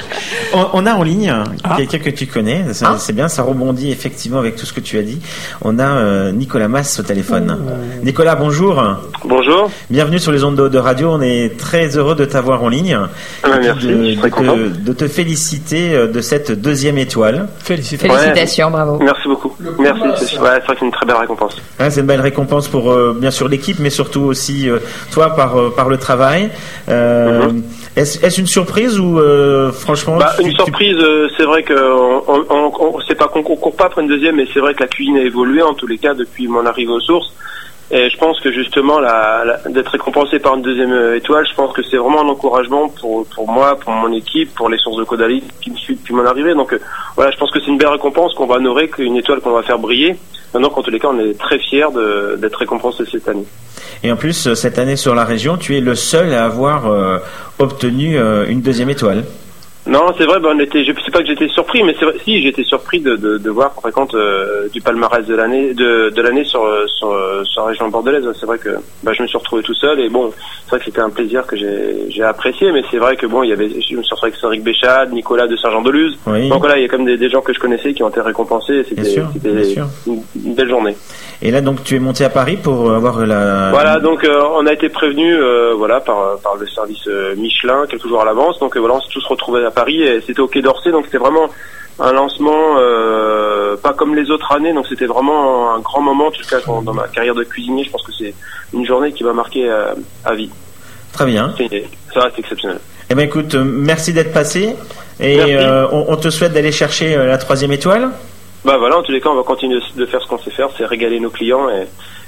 on, on a en ligne ah. quelqu'un que tu connais, c'est, ah. c'est bien, ça rebondit effectivement avec tout ce que tu as dit. On a euh, Nicolas Masse au téléphone. Mmh. Nicolas, bonjour. Bonjour. Bienvenue sur les ondes de, de radio, on est très heureux de t'avoir en ligne. Ah, merci, de, je suis très de, content. te, de te féliciter de cette deuxième étoile. Félicitations. Félicitations, ouais. Bravo. Merci beaucoup. Merci, c'est, ouais, c'est vrai que c'est une très belle récompense. Ouais, c'est une belle récompense pour euh, bien sûr l'équipe, mais surtout aussi euh, toi par, euh, par le travail. Euh, mmh. Est-ce, est-ce une surprise ou euh, franchement bah, tu, une surprise, tu... euh, c'est vrai que on, on, on, on c'est pas qu'on court pas après une deuxième, mais c'est vrai que la cuisine a évolué en tous les cas depuis mon arrivée aux sources. Et je pense que justement, la, la, d'être récompensé par une deuxième étoile, je pense que c'est vraiment un encouragement pour pour moi, pour mon équipe, pour les sources de Caudalie qui me suivent depuis mon arrivée. Donc euh, voilà, je pense que c'est une belle récompense qu'on va honorer, qu'une étoile qu'on va faire briller. Maintenant, en tous les cas, on est très fiers de, d'être récompensé cette année. Et en plus, cette année sur la région, tu es le seul à avoir euh, obtenu euh, une deuxième étoile. Non, c'est vrai, ben on était, je sais pas que j'étais surpris, mais c'est vrai, si, j'étais surpris de, de, de voir qu'on fréquente euh, du palmarès de l'année, de, de l'année sur, sur, sur la région bordelaise. C'est vrai que, ben, je me suis retrouvé tout seul et bon, c'est vrai que c'était un plaisir que j'ai, j'ai apprécié, mais c'est vrai que bon, il y avait, je me suis retrouvé avec Cédric Béchade, Nicolas de Saint-Jean-de-Luz. Oui. Donc voilà, il y a comme des, des gens que je connaissais qui ont été récompensés et c'était, bien sûr, c'était bien sûr. Une, une belle journée. Et là, donc, tu es monté à Paris pour avoir la... Voilà, donc, euh, on a été prévenus, euh, voilà, par, par le service euh, Michelin, quelques jours à l'avance. Donc, euh, voilà, on s'est tous retrouvés à Paris et c'était au Quai d'Orsay. Donc, c'était vraiment un lancement, euh, pas comme les autres années. Donc, c'était vraiment un grand moment, en tout cas, dans, dans ma carrière de cuisinier. Je pense que c'est une journée qui m'a marqué euh, à vie. Très bien. C'est, ça reste exceptionnel. Eh ben, écoute, euh, merci d'être passé. Et euh, on, on te souhaite d'aller chercher euh, la troisième étoile. Bah voilà, en tous les cas, on va continuer de faire ce qu'on sait faire, c'est régaler nos clients et,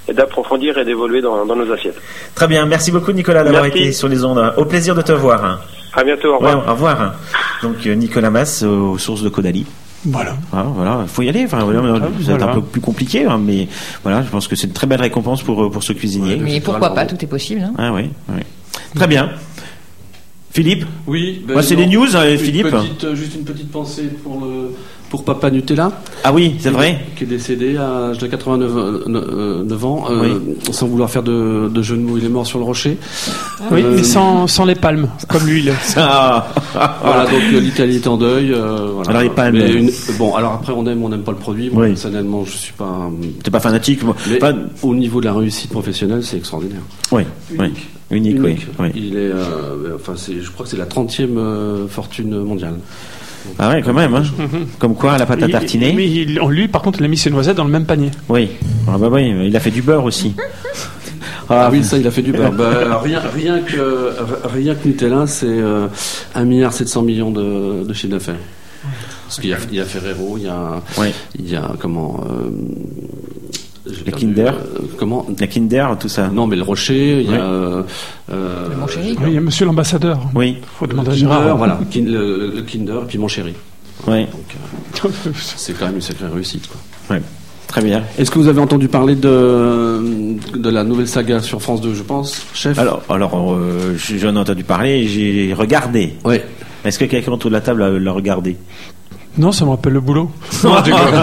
et d'approfondir et d'évoluer dans, dans nos assiettes. Très bien, merci beaucoup Nicolas d'avoir Merci. été sur les ondes. Au plaisir de te voir. À bientôt, au revoir. Ouais, au revoir. Donc Nicolas Mas aux sources de Caudalie. Voilà. Ah, voilà, faut y aller. Enfin, voilà, Ah, c'est voilà. un peu plus compliqué, hein, mais voilà, je pense que c'est une très belle récompense pour pour ce cuisinier. Mais pourquoi pas, tout est possible. Hein. Ah oui, oui. Très bien. Philippe. Oui. Ben Moi, c'est non, des news, hein, une Philippe. petite, euh, juste une petite pensée pour le pour Papa Nutella. Ah oui, c'est vrai. Qui est décédé à l'âge de quatre-vingt-neuf euh, neuf ans, euh, Oui. sans vouloir faire de, de jeu de mots. Il est mort sur le rocher. Oui, Euh, mais sans, sans les palmes, comme l'huile. Ah. Voilà, donc euh, l'Italie est en deuil. euh, voilà. Alors, les palmes. Mais une- bon, alors après, on aime, on n'aime pas le produit. Moi, Oui. personnellement, je suis pas. T'es pas fanatique, moi. Mais Enfin, au niveau de la réussite professionnelle, c'est extraordinaire. oui, oui. Unique, oui. oui. Il est, euh, enfin, c'est, je crois que c'est la trentième euh, fortune mondiale. Ah ouais, quand même. Hein. Comme quoi, la pâte à Il- tartiner. Mais il- lui, par contre, il a mis ses noisettes dans le même panier. Oui. Ah bah oui, il a fait du beurre aussi. Ah oui, ça, il a fait du beurre. Bah, rien, rien que, rien que Nutella, c'est euh, un milliard sept cents millions de, de chiffre d'affaires. Parce qu'il y a, il y a Ferrero, il y a, Oui. il y a comment, euh, j'ai Les perdu, Kinder. euh, comment? La Kinder, tout ça. Non, mais le Rocher, il y Oui. a, euh, euh, Mon chéri. Oui, il y a monsieur l'ambassadeur. Oui, Faut demander à Kinder, Gérard. voilà, Kin- le, le Kinder, puis Mon Chéri. oui. Donc, euh, c'est quand même une sacrée réussite, quoi. Ouais. Très bien. Est-ce que vous avez entendu parler de, de la nouvelle saga sur France deux, je pense, chef? Alors, alors euh, j'en ai entendu parler et j'ai regardé. Oui. Est-ce que quelqu'un autour de la table l'a- l'a regardé? Non, ça me rappelle le boulot. ça,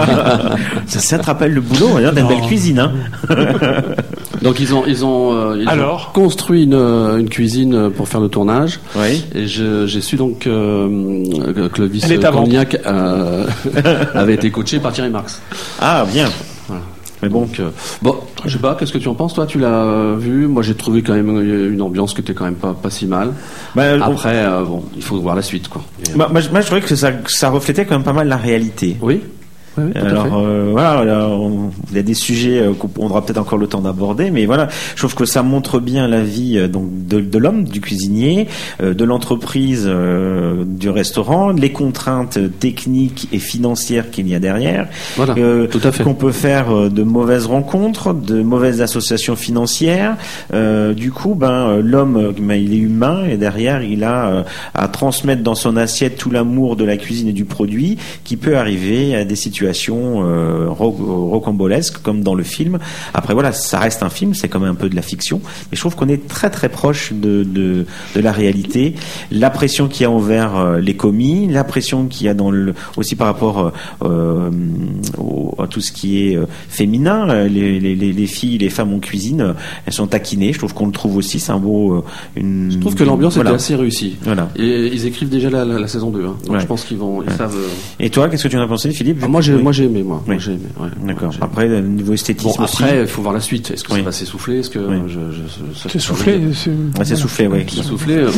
ça te rappelle le boulot, on a une Non. belle cuisine, hein. Donc ils ont ils ont euh, ils Alors ont construit une une cuisine pour faire le tournage. Oui. Et je, j'ai su donc euh, que le vice Elle est à vendre. Cornillac euh, avait été coaché par Thierry Marx. Ah, bien. Voilà. Mais bon. Donc, euh, bon, je sais pas, qu'est-ce que tu en penses, toi? Tu l'as euh, vu? Moi, j'ai trouvé quand même une ambiance qui était quand même pas, pas si mal. Bah, Après, euh, bon, il faut voir la suite, quoi. Et, euh, Moi, moi, je- moi, je trouvais que ça, que ça reflétait quand même pas mal la réalité. oui, oui, oui, tout à fait. Alors euh, voilà, là, on- il y a des sujets euh, qu'on on aura peut-être encore le temps d'aborder, mais voilà, je trouve que ça montre bien la vie euh, donc de, de l'homme, du cuisinier, euh, de l'entreprise, euh, du restaurant, les contraintes techniques et financières qu'il y a derrière, Voilà, euh, tout à fait. qu'on peut faire euh, de mauvaises rencontres, de mauvaises associations financières. Euh, du coup, ben euh, l'homme, euh, ben, il est humain et derrière, il a euh, à transmettre dans son assiette tout l'amour de la cuisine et du produit, qui peut arriver à des situations euh, ro- rocambolesques comme dans le film. Après voilà, ça reste un film, c'est quand même un peu de la fiction, mais je trouve qu'on est très très proche de de, de la réalité. La pression qu'il y a envers euh, les commis, la pression qu'il y a dans le aussi par rapport euh, au, à tout ce qui est euh, féminin, euh, les, les, les les filles, les femmes en cuisine, euh, elles sont taquinées. Je trouve qu'on le trouve aussi, c'est un beau euh, une. Je trouve que l'ambiance voilà. était assez réussie. Voilà. Et ils écrivent déjà la, la, la saison deux. Hein. Donc Ouais. je pense qu'ils vont, ils Ouais. savent. euh, Et toi, qu'est-ce que tu en as pensé, Philippe? Ah, moi, j'ai, Oui. moi, j'ai aimé, moi. Oui. Moi, j'ai aimé. Ouais. D'accord. J'ai aimé. Après, au niveau esthétisme Bon, aussi. après, il faut voir la suite. Est-ce que Oui. ça va s'essouffler? Est-ce que Oui. je, je, ça- C'est ça- soufflé. c'est- Ouais, c'est soufflé, oui. Ça soufflé. euh,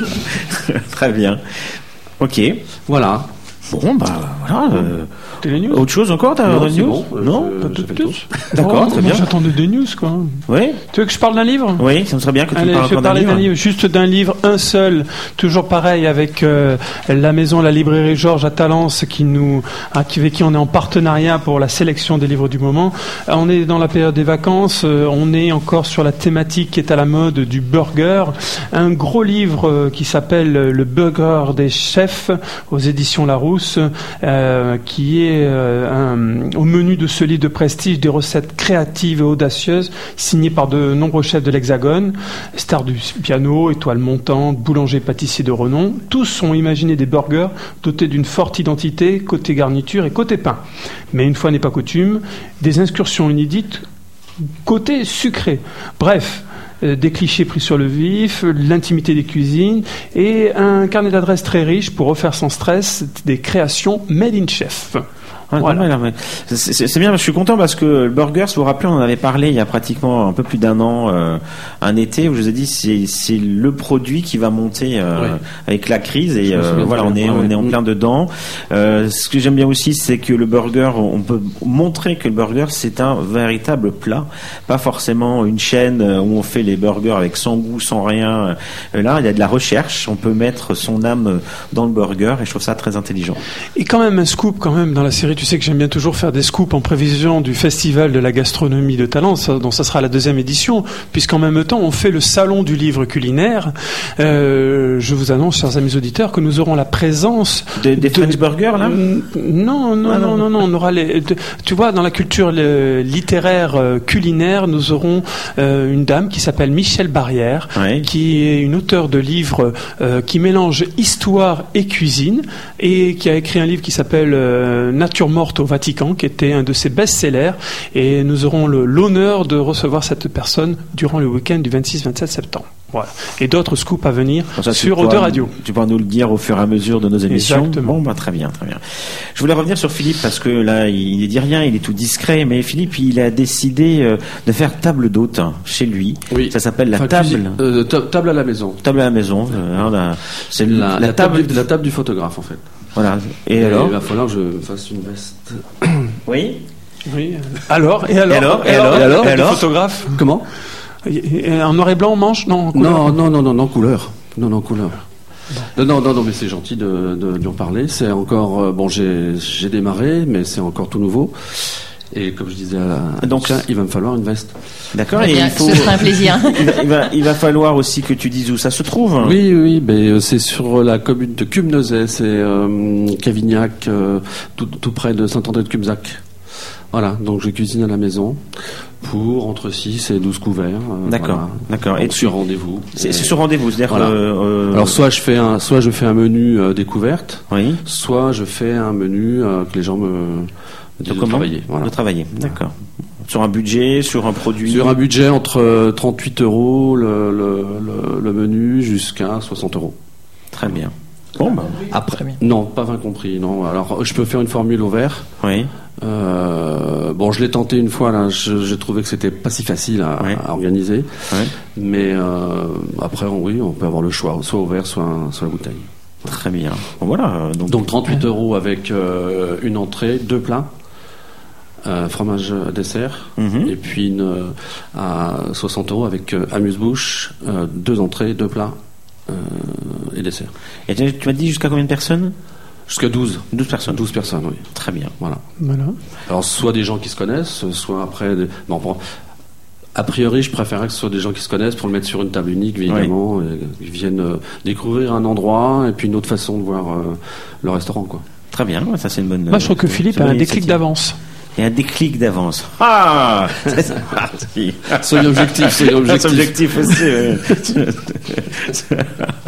Très bien. Ok. voilà. Bon, bah voilà. euh, Télé News. autre chose encore, t'as Non, une c'est news bon, euh, Non je- Pas j'ai de fait le tour. plus. D'accord, Oh, très moi, bien. J'attendais des news, quoi. Oui. Tu veux que je parle d'un livre? Oui, ça me serait bien que tu Allez, me parles je vais encore d'un parler livre. d'un livre, juste d'un livre, un seul, toujours pareil avec euh, la maison, la librairie Georges à Talence, qui nous, ah, qui- avec qui on est en partenariat pour la sélection des livres du moment. Euh, On est dans la période des vacances, euh, on est encore sur la thématique qui est à la mode du burger. Un gros livre euh, qui s'appelle Le burger des chefs aux éditions Larousse, euh, qui est euh, un- au menu de ce livre de prestige des recettes créatives et audacieuses signées par de nombreux chefs de l'Hexagone, stars du piano, étoiles montantes, boulangers, pâtissiers de renom. Tous ont imaginé des burgers dotés d'une forte identité côté garniture et côté pain. Mais une fois n'est pas coutume, des incursions inédites côté sucré. Bref, euh, des clichés pris sur le vif, l'intimité des cuisines et un carnet d'adresses très riche pour refaire sans stress des créations made in chef. Ah, Voilà. pas mal, ouais. C'est c'est- c'est bien, je suis content parce que le burger, si vous vous rappelez, on en avait parlé il y a pratiquement un peu plus d'un an, euh, un été, où je vous ai dit c'est c'est le produit qui va monter euh, Oui. avec la crise et Je me euh, souviens voilà, très on bien. est Ouais, on est ouais. en plein dedans. Euh, ce que j'aime bien aussi, c'est que le burger, on peut montrer que le burger c'est un véritable plat, pas forcément une chaîne où on fait les burgers avec sans goût, sans rien. Euh, Là, il y a de la recherche, on peut mettre son âme dans le burger et je trouve ça très intelligent. Et quand même un scoop quand même dans la série tu sais que j'aime bien toujours faire des scoops en prévision du Festival de la gastronomie de Talence, dont ça sera la deuxième édition, puisqu'en même temps on fait le salon du livre culinaire. Euh, je vous annonce, chers amis auditeurs, que nous aurons la présence de, des de... French Burgers là. Non, non, ah, non, non, non, on aura les. De, tu vois, dans la culture le, littéraire euh, culinaire, nous aurons euh, une dame qui s'appelle Michel Barrière, oui. qui est une auteure de livres euh, qui mélange histoire et cuisine, et qui a écrit un livre qui s'appelle euh, Nature morte au Vatican, qui était un de ses best-sellers, et nous aurons le, l'honneur de recevoir cette personne durant le week-end du vingt-six vingt-sept septembre. Voilà. Et d'autres scoops à venir ça, sur O deux Radio. Tu pourras nous le dire au fur et à mesure de nos émissions. Exactement. Bon, bah, très bien, très bien. Je voulais revenir sur Philippe parce que là, il ne dit rien, il est tout discret, mais Philippe, il a décidé euh, de faire table d'hôte chez lui. Oui. Ça s'appelle la enfin, table. Cuisine, euh, table à la maison. Table à la maison. Euh, hein, la, c'est la, la, la, table, table, la table du photographe, en fait. Voilà. Et, et alors il va falloir que je fasse une veste. Oui. Oui. Alors et alors Et alors Et alors, et alors, et alors photographe. Comment? En noir et blanc, on mange? Non, en couleur. Non, non, non, non, non, couleur. Non, non, couleur. Non, non, non, non, mais c'est gentil de, de, de en parler. C'est encore, euh, bon, j'ai, j'ai démarré, mais c'est encore tout nouveau. Et comme je disais à la, donc là, il va me falloir une veste. D'accord. Et il faut... Ce sera un plaisir. il, va, il, va, il va falloir aussi que tu dises où ça se trouve. Oui, oui, mais c'est sur la commune de Cumnezet, c'est euh, Cavignac, euh, tout, tout près de Saint-André-de-Cubzac. Voilà, donc je cuisine à la maison pour entre six et douze couverts. Euh, d'accord, voilà. d'accord. Et sur rendez-vous. C'est, c'est sur rendez-vous, c'est-à-dire voilà. que, euh, alors soit je fais un, soit je fais un menu euh, découverte, oui. soit je fais un menu euh, que les gens me, me disent de, de travailler. Voilà. De travailler, d'accord. Sur un budget, sur un produit. Sur un budget entre trente-huit euros le, le, le, le menu jusqu'à soixante euros. Très bien. Bon, bah, après, non, pas vingt compris, non. Alors, je peux faire une formule au verre. Oui. Euh, bon, je l'ai tenté une fois, là. Je, j'ai trouvé que c'était pas si facile à, oui. à organiser. Oui. Mais euh, après, oui, on peut avoir le choix, soit au verre, soit, soit à la bouteille. Très bien. Bon, voilà. Donc, donc trente-huit euros avec euh, une entrée, deux plats. Euh, fromage dessert, mm-hmm. et puis une, euh, à soixante euros avec euh, amuse-bouche, euh, deux entrées, deux plats euh, et dessert. Et tu, tu m'as dit jusqu'à combien de personnes? Jusqu'à douze. douze personnes. douze personnes, oui. Très bien. Voilà. Voilà. Alors, soit des gens qui se connaissent, soit après. Des... Bon, bon, a priori, je préférerais que ce soit des gens qui se connaissent pour le mettre sur une table unique, évidemment, oui. et qu'ils viennent euh, découvrir un endroit et puis une autre façon de voir euh, le restaurant, quoi. Très bien, ça c'est une bonne. Moi, je trouve que Philippe a un déclic d'avance. Et un déclic d'avance. Ah, c'est parti. Soyez objectif, soyez objectif. objectif aussi. Oui.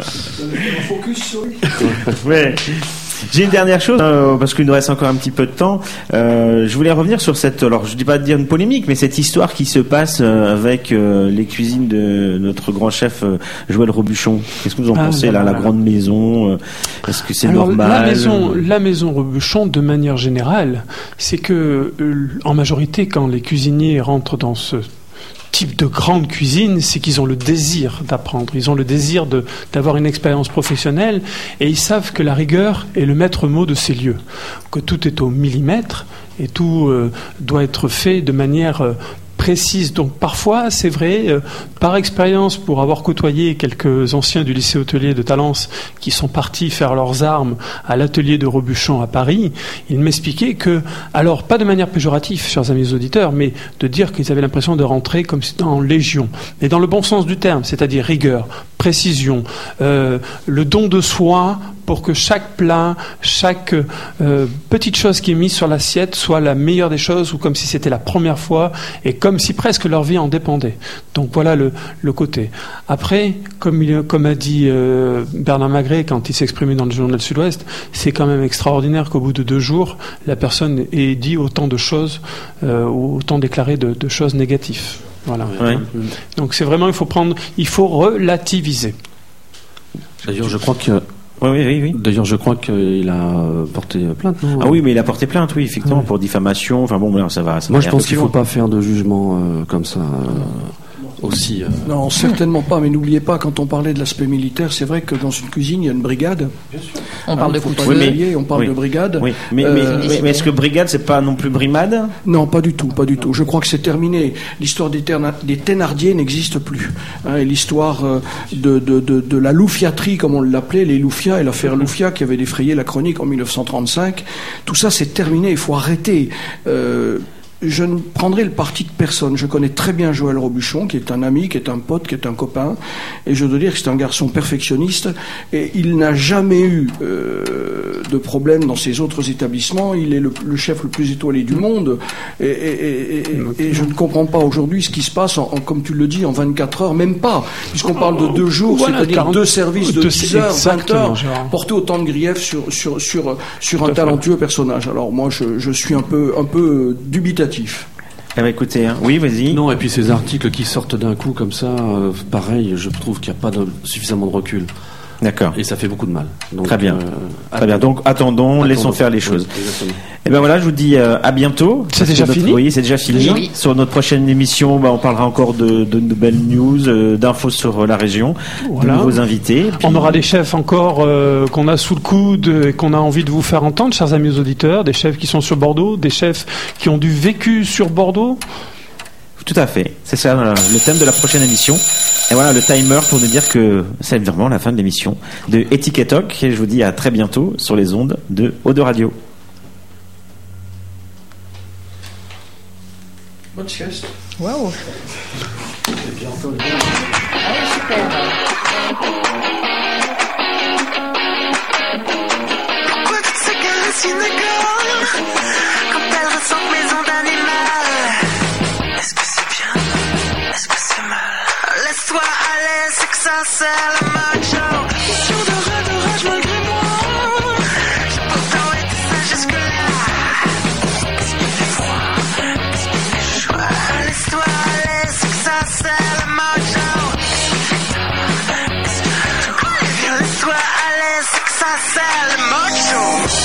Focus sur lui. Ouais. J'ai une dernière chose, euh, parce qu'il nous reste encore un petit peu de temps. Euh, je voulais revenir sur cette, alors je dis pas de dire une polémique, mais cette histoire qui se passe euh, avec euh, les cuisines de notre grand chef euh, Joël Robuchon. Qu'est-ce que vous en ah, pensez là, la grande maison euh, Est-ce que c'est alors, normal la maison, la maison Robuchon, de manière générale, c'est que euh, en majorité, quand les cuisiniers rentrent dans ce type de grande cuisine, c'est qu'ils ont le désir d'apprendre, ils ont le désir de, d'avoir une expérience professionnelle, et ils savent que la rigueur est le maître mot de ces lieux, que tout est au millimètre et tout euh, doit être fait de manière euh, précise. Donc parfois, c'est vrai, euh, par expérience, pour avoir côtoyé quelques anciens du lycée hôtelier de Talence qui sont partis faire leurs armes à l'atelier de Robuchon à Paris, ils m'expliquaient que, alors pas de manière péjorative, chers amis auditeurs, mais de dire qu'ils avaient l'impression de rentrer comme en légion, mais dans le bon sens du terme, c'est-à-dire rigueur, précision, euh, le don de soi pour que chaque plat, chaque euh, petite chose qui est mise sur l'assiette soit la meilleure des choses, ou comme si c'était la première fois, et comme si presque leur vie en dépendait. Donc voilà le, le côté. Après, comme, il, comme a dit euh, Bernard Magret quand il s'exprimait dans le journal Sud-Ouest, c'est quand même extraordinaire qu'au bout de deux jours, la personne ait dit autant de choses, euh, ou autant déclaré de, de choses négatives. Voilà. Oui. Donc c'est vraiment, il faut prendre, il faut relativiser. D'ailleurs, je crois que Oui, oui, oui, oui. D'ailleurs, je crois qu'il a porté plainte, non ? Ah oui, mais il a porté plainte, oui, effectivement, oui. pour diffamation. Enfin bon, ça va. Ça Moi, va je pense qu'il ne faut pas faire de jugement euh, comme ça. Euh, aussi. Euh... Non, certainement pas. Mais n'oubliez pas, quand on parlait de l'aspect militaire, c'est vrai que dans une cuisine, il y a une brigade. Bien sûr. On parle de couteau. Oui, mais on parle oui. de brigade. Oui. Mais, euh, mais, mais, mais est-ce que brigade, c'est pas non plus brimade? Non, pas du tout, pas du tout. Je crois que c'est terminé. L'histoire des, terna... des Thénardier n'existe plus. Hein, et l'histoire euh, de, de, de, de la loufiaterie, comme on l'appelait, les Loufia et l'affaire Loufia qui avait défrayé la chronique en mille neuf cent trente-cinq, tout ça c'est terminé. Il faut arrêter. Euh, Je ne prendrai le parti de personne. Je connais très bien Joël Robuchon, qui est un ami, qui est un pote, qui est un copain, et je dois dire que c'est un garçon perfectionniste, et il n'a jamais eu euh, de problème dans ses autres établissements. Il est le, le chef le plus étoilé du monde, et, et, et, et, et je ne comprends pas aujourd'hui ce qui se passe, en, en, comme tu le dis, en vingt-quatre heures, même pas, puisqu'on parle de deux jours, voilà, c'est-à-dire quarante, deux services de dix heures, vingt heures, portés autant de griefs sur, sur, sur, sur un talentueux personnage. Alors moi, je, je suis un peu, un peu dubitatif. Eh ben écoutez, hein. Oui, vas-y. Non, et puis ces articles qui sortent d'un coup comme ça, euh, pareil, je trouve qu'il n'y a pas de, suffisamment de recul. D'accord. Et ça fait beaucoup de mal. Donc, Très bien. Euh, Très bien. Donc attendons, attendons, laissons faire les choses. Oui, et ben voilà, je vous dis euh, à bientôt. C'est déjà notre, fini. Oui, c'est déjà fini. Oui. Sur notre prochaine émission, bah, on parlera encore de, de, de belles news, euh, d'infos sur la région, voilà. De nouveaux invités. Puis... On aura des chefs encore euh, qu'on a sous le coude et qu'on a envie de vous faire entendre, chers amis auditeurs, des chefs qui sont sur Bordeaux, des chefs qui ont du vécu sur Bordeaux. Tout à fait, c'est ça le thème de la prochaine émission. Et voilà le timer pour nous dire que c'est vraiment la fin de l'émission de Etiquette Talk. Et je vous dis à très bientôt sur les ondes de Eau de Radio. Bonne sieste. Waouh. C'est bien encore. Ah oui, super. Petite se caresse une gorge quand elle ressent mes ondes animales. Est-ce que c'est bien? Est-ce que c'est mal? Laisse-toi aller, c'est que ça c'est le macho. Question de rêve, de rage malgré moi. J'ai pourtant été sage jusque-là. Est-ce qu'il fait froid? Est-ce qu'il fait chaud? Laisse-toi aller, c'est que ça c'est le macho. Est-ce qu'il fait tôt? Laisse-toi aller, c'est que ça c'est le macho.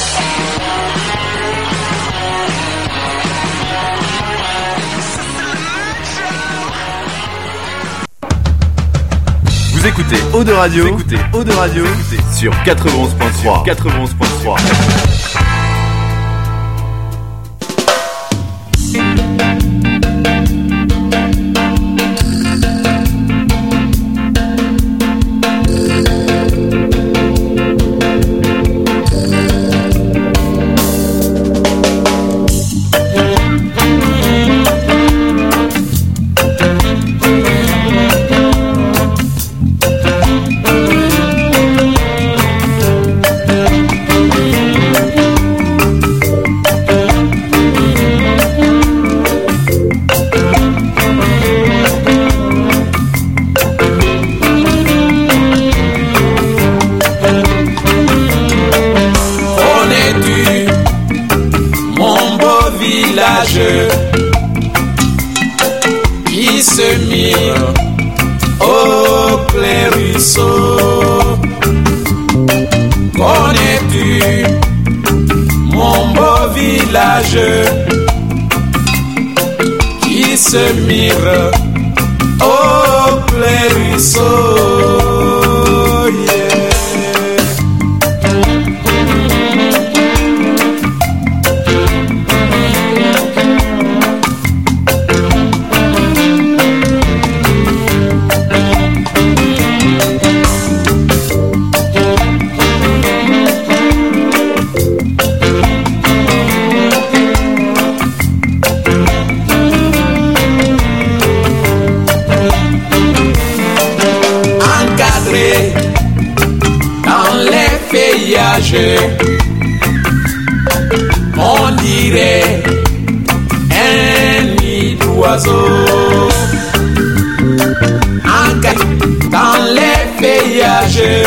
Vous écoutez Eau de Radio, vous écoutez Eau de Radio, écoutez sur quatre-vingt-onze point trois. quatre-vingt-onze point trois. Qui se mire au clair-ruisseau. Connais-tu mon beau village qui se mire au clair-ruisseau? Yeah. On dirait un nid d'oiseau dans les feuillages.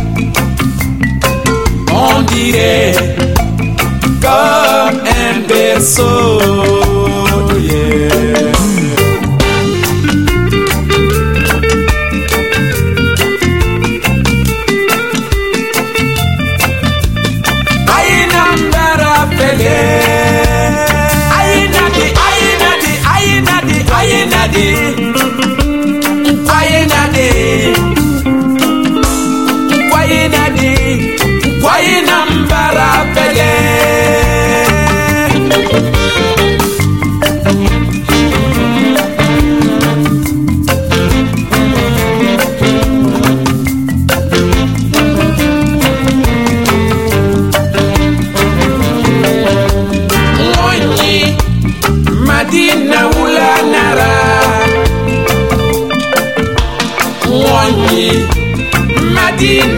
On dirait comme un berceau. Yeah. Ayenadi, ayenadi, ayenadi, dîner.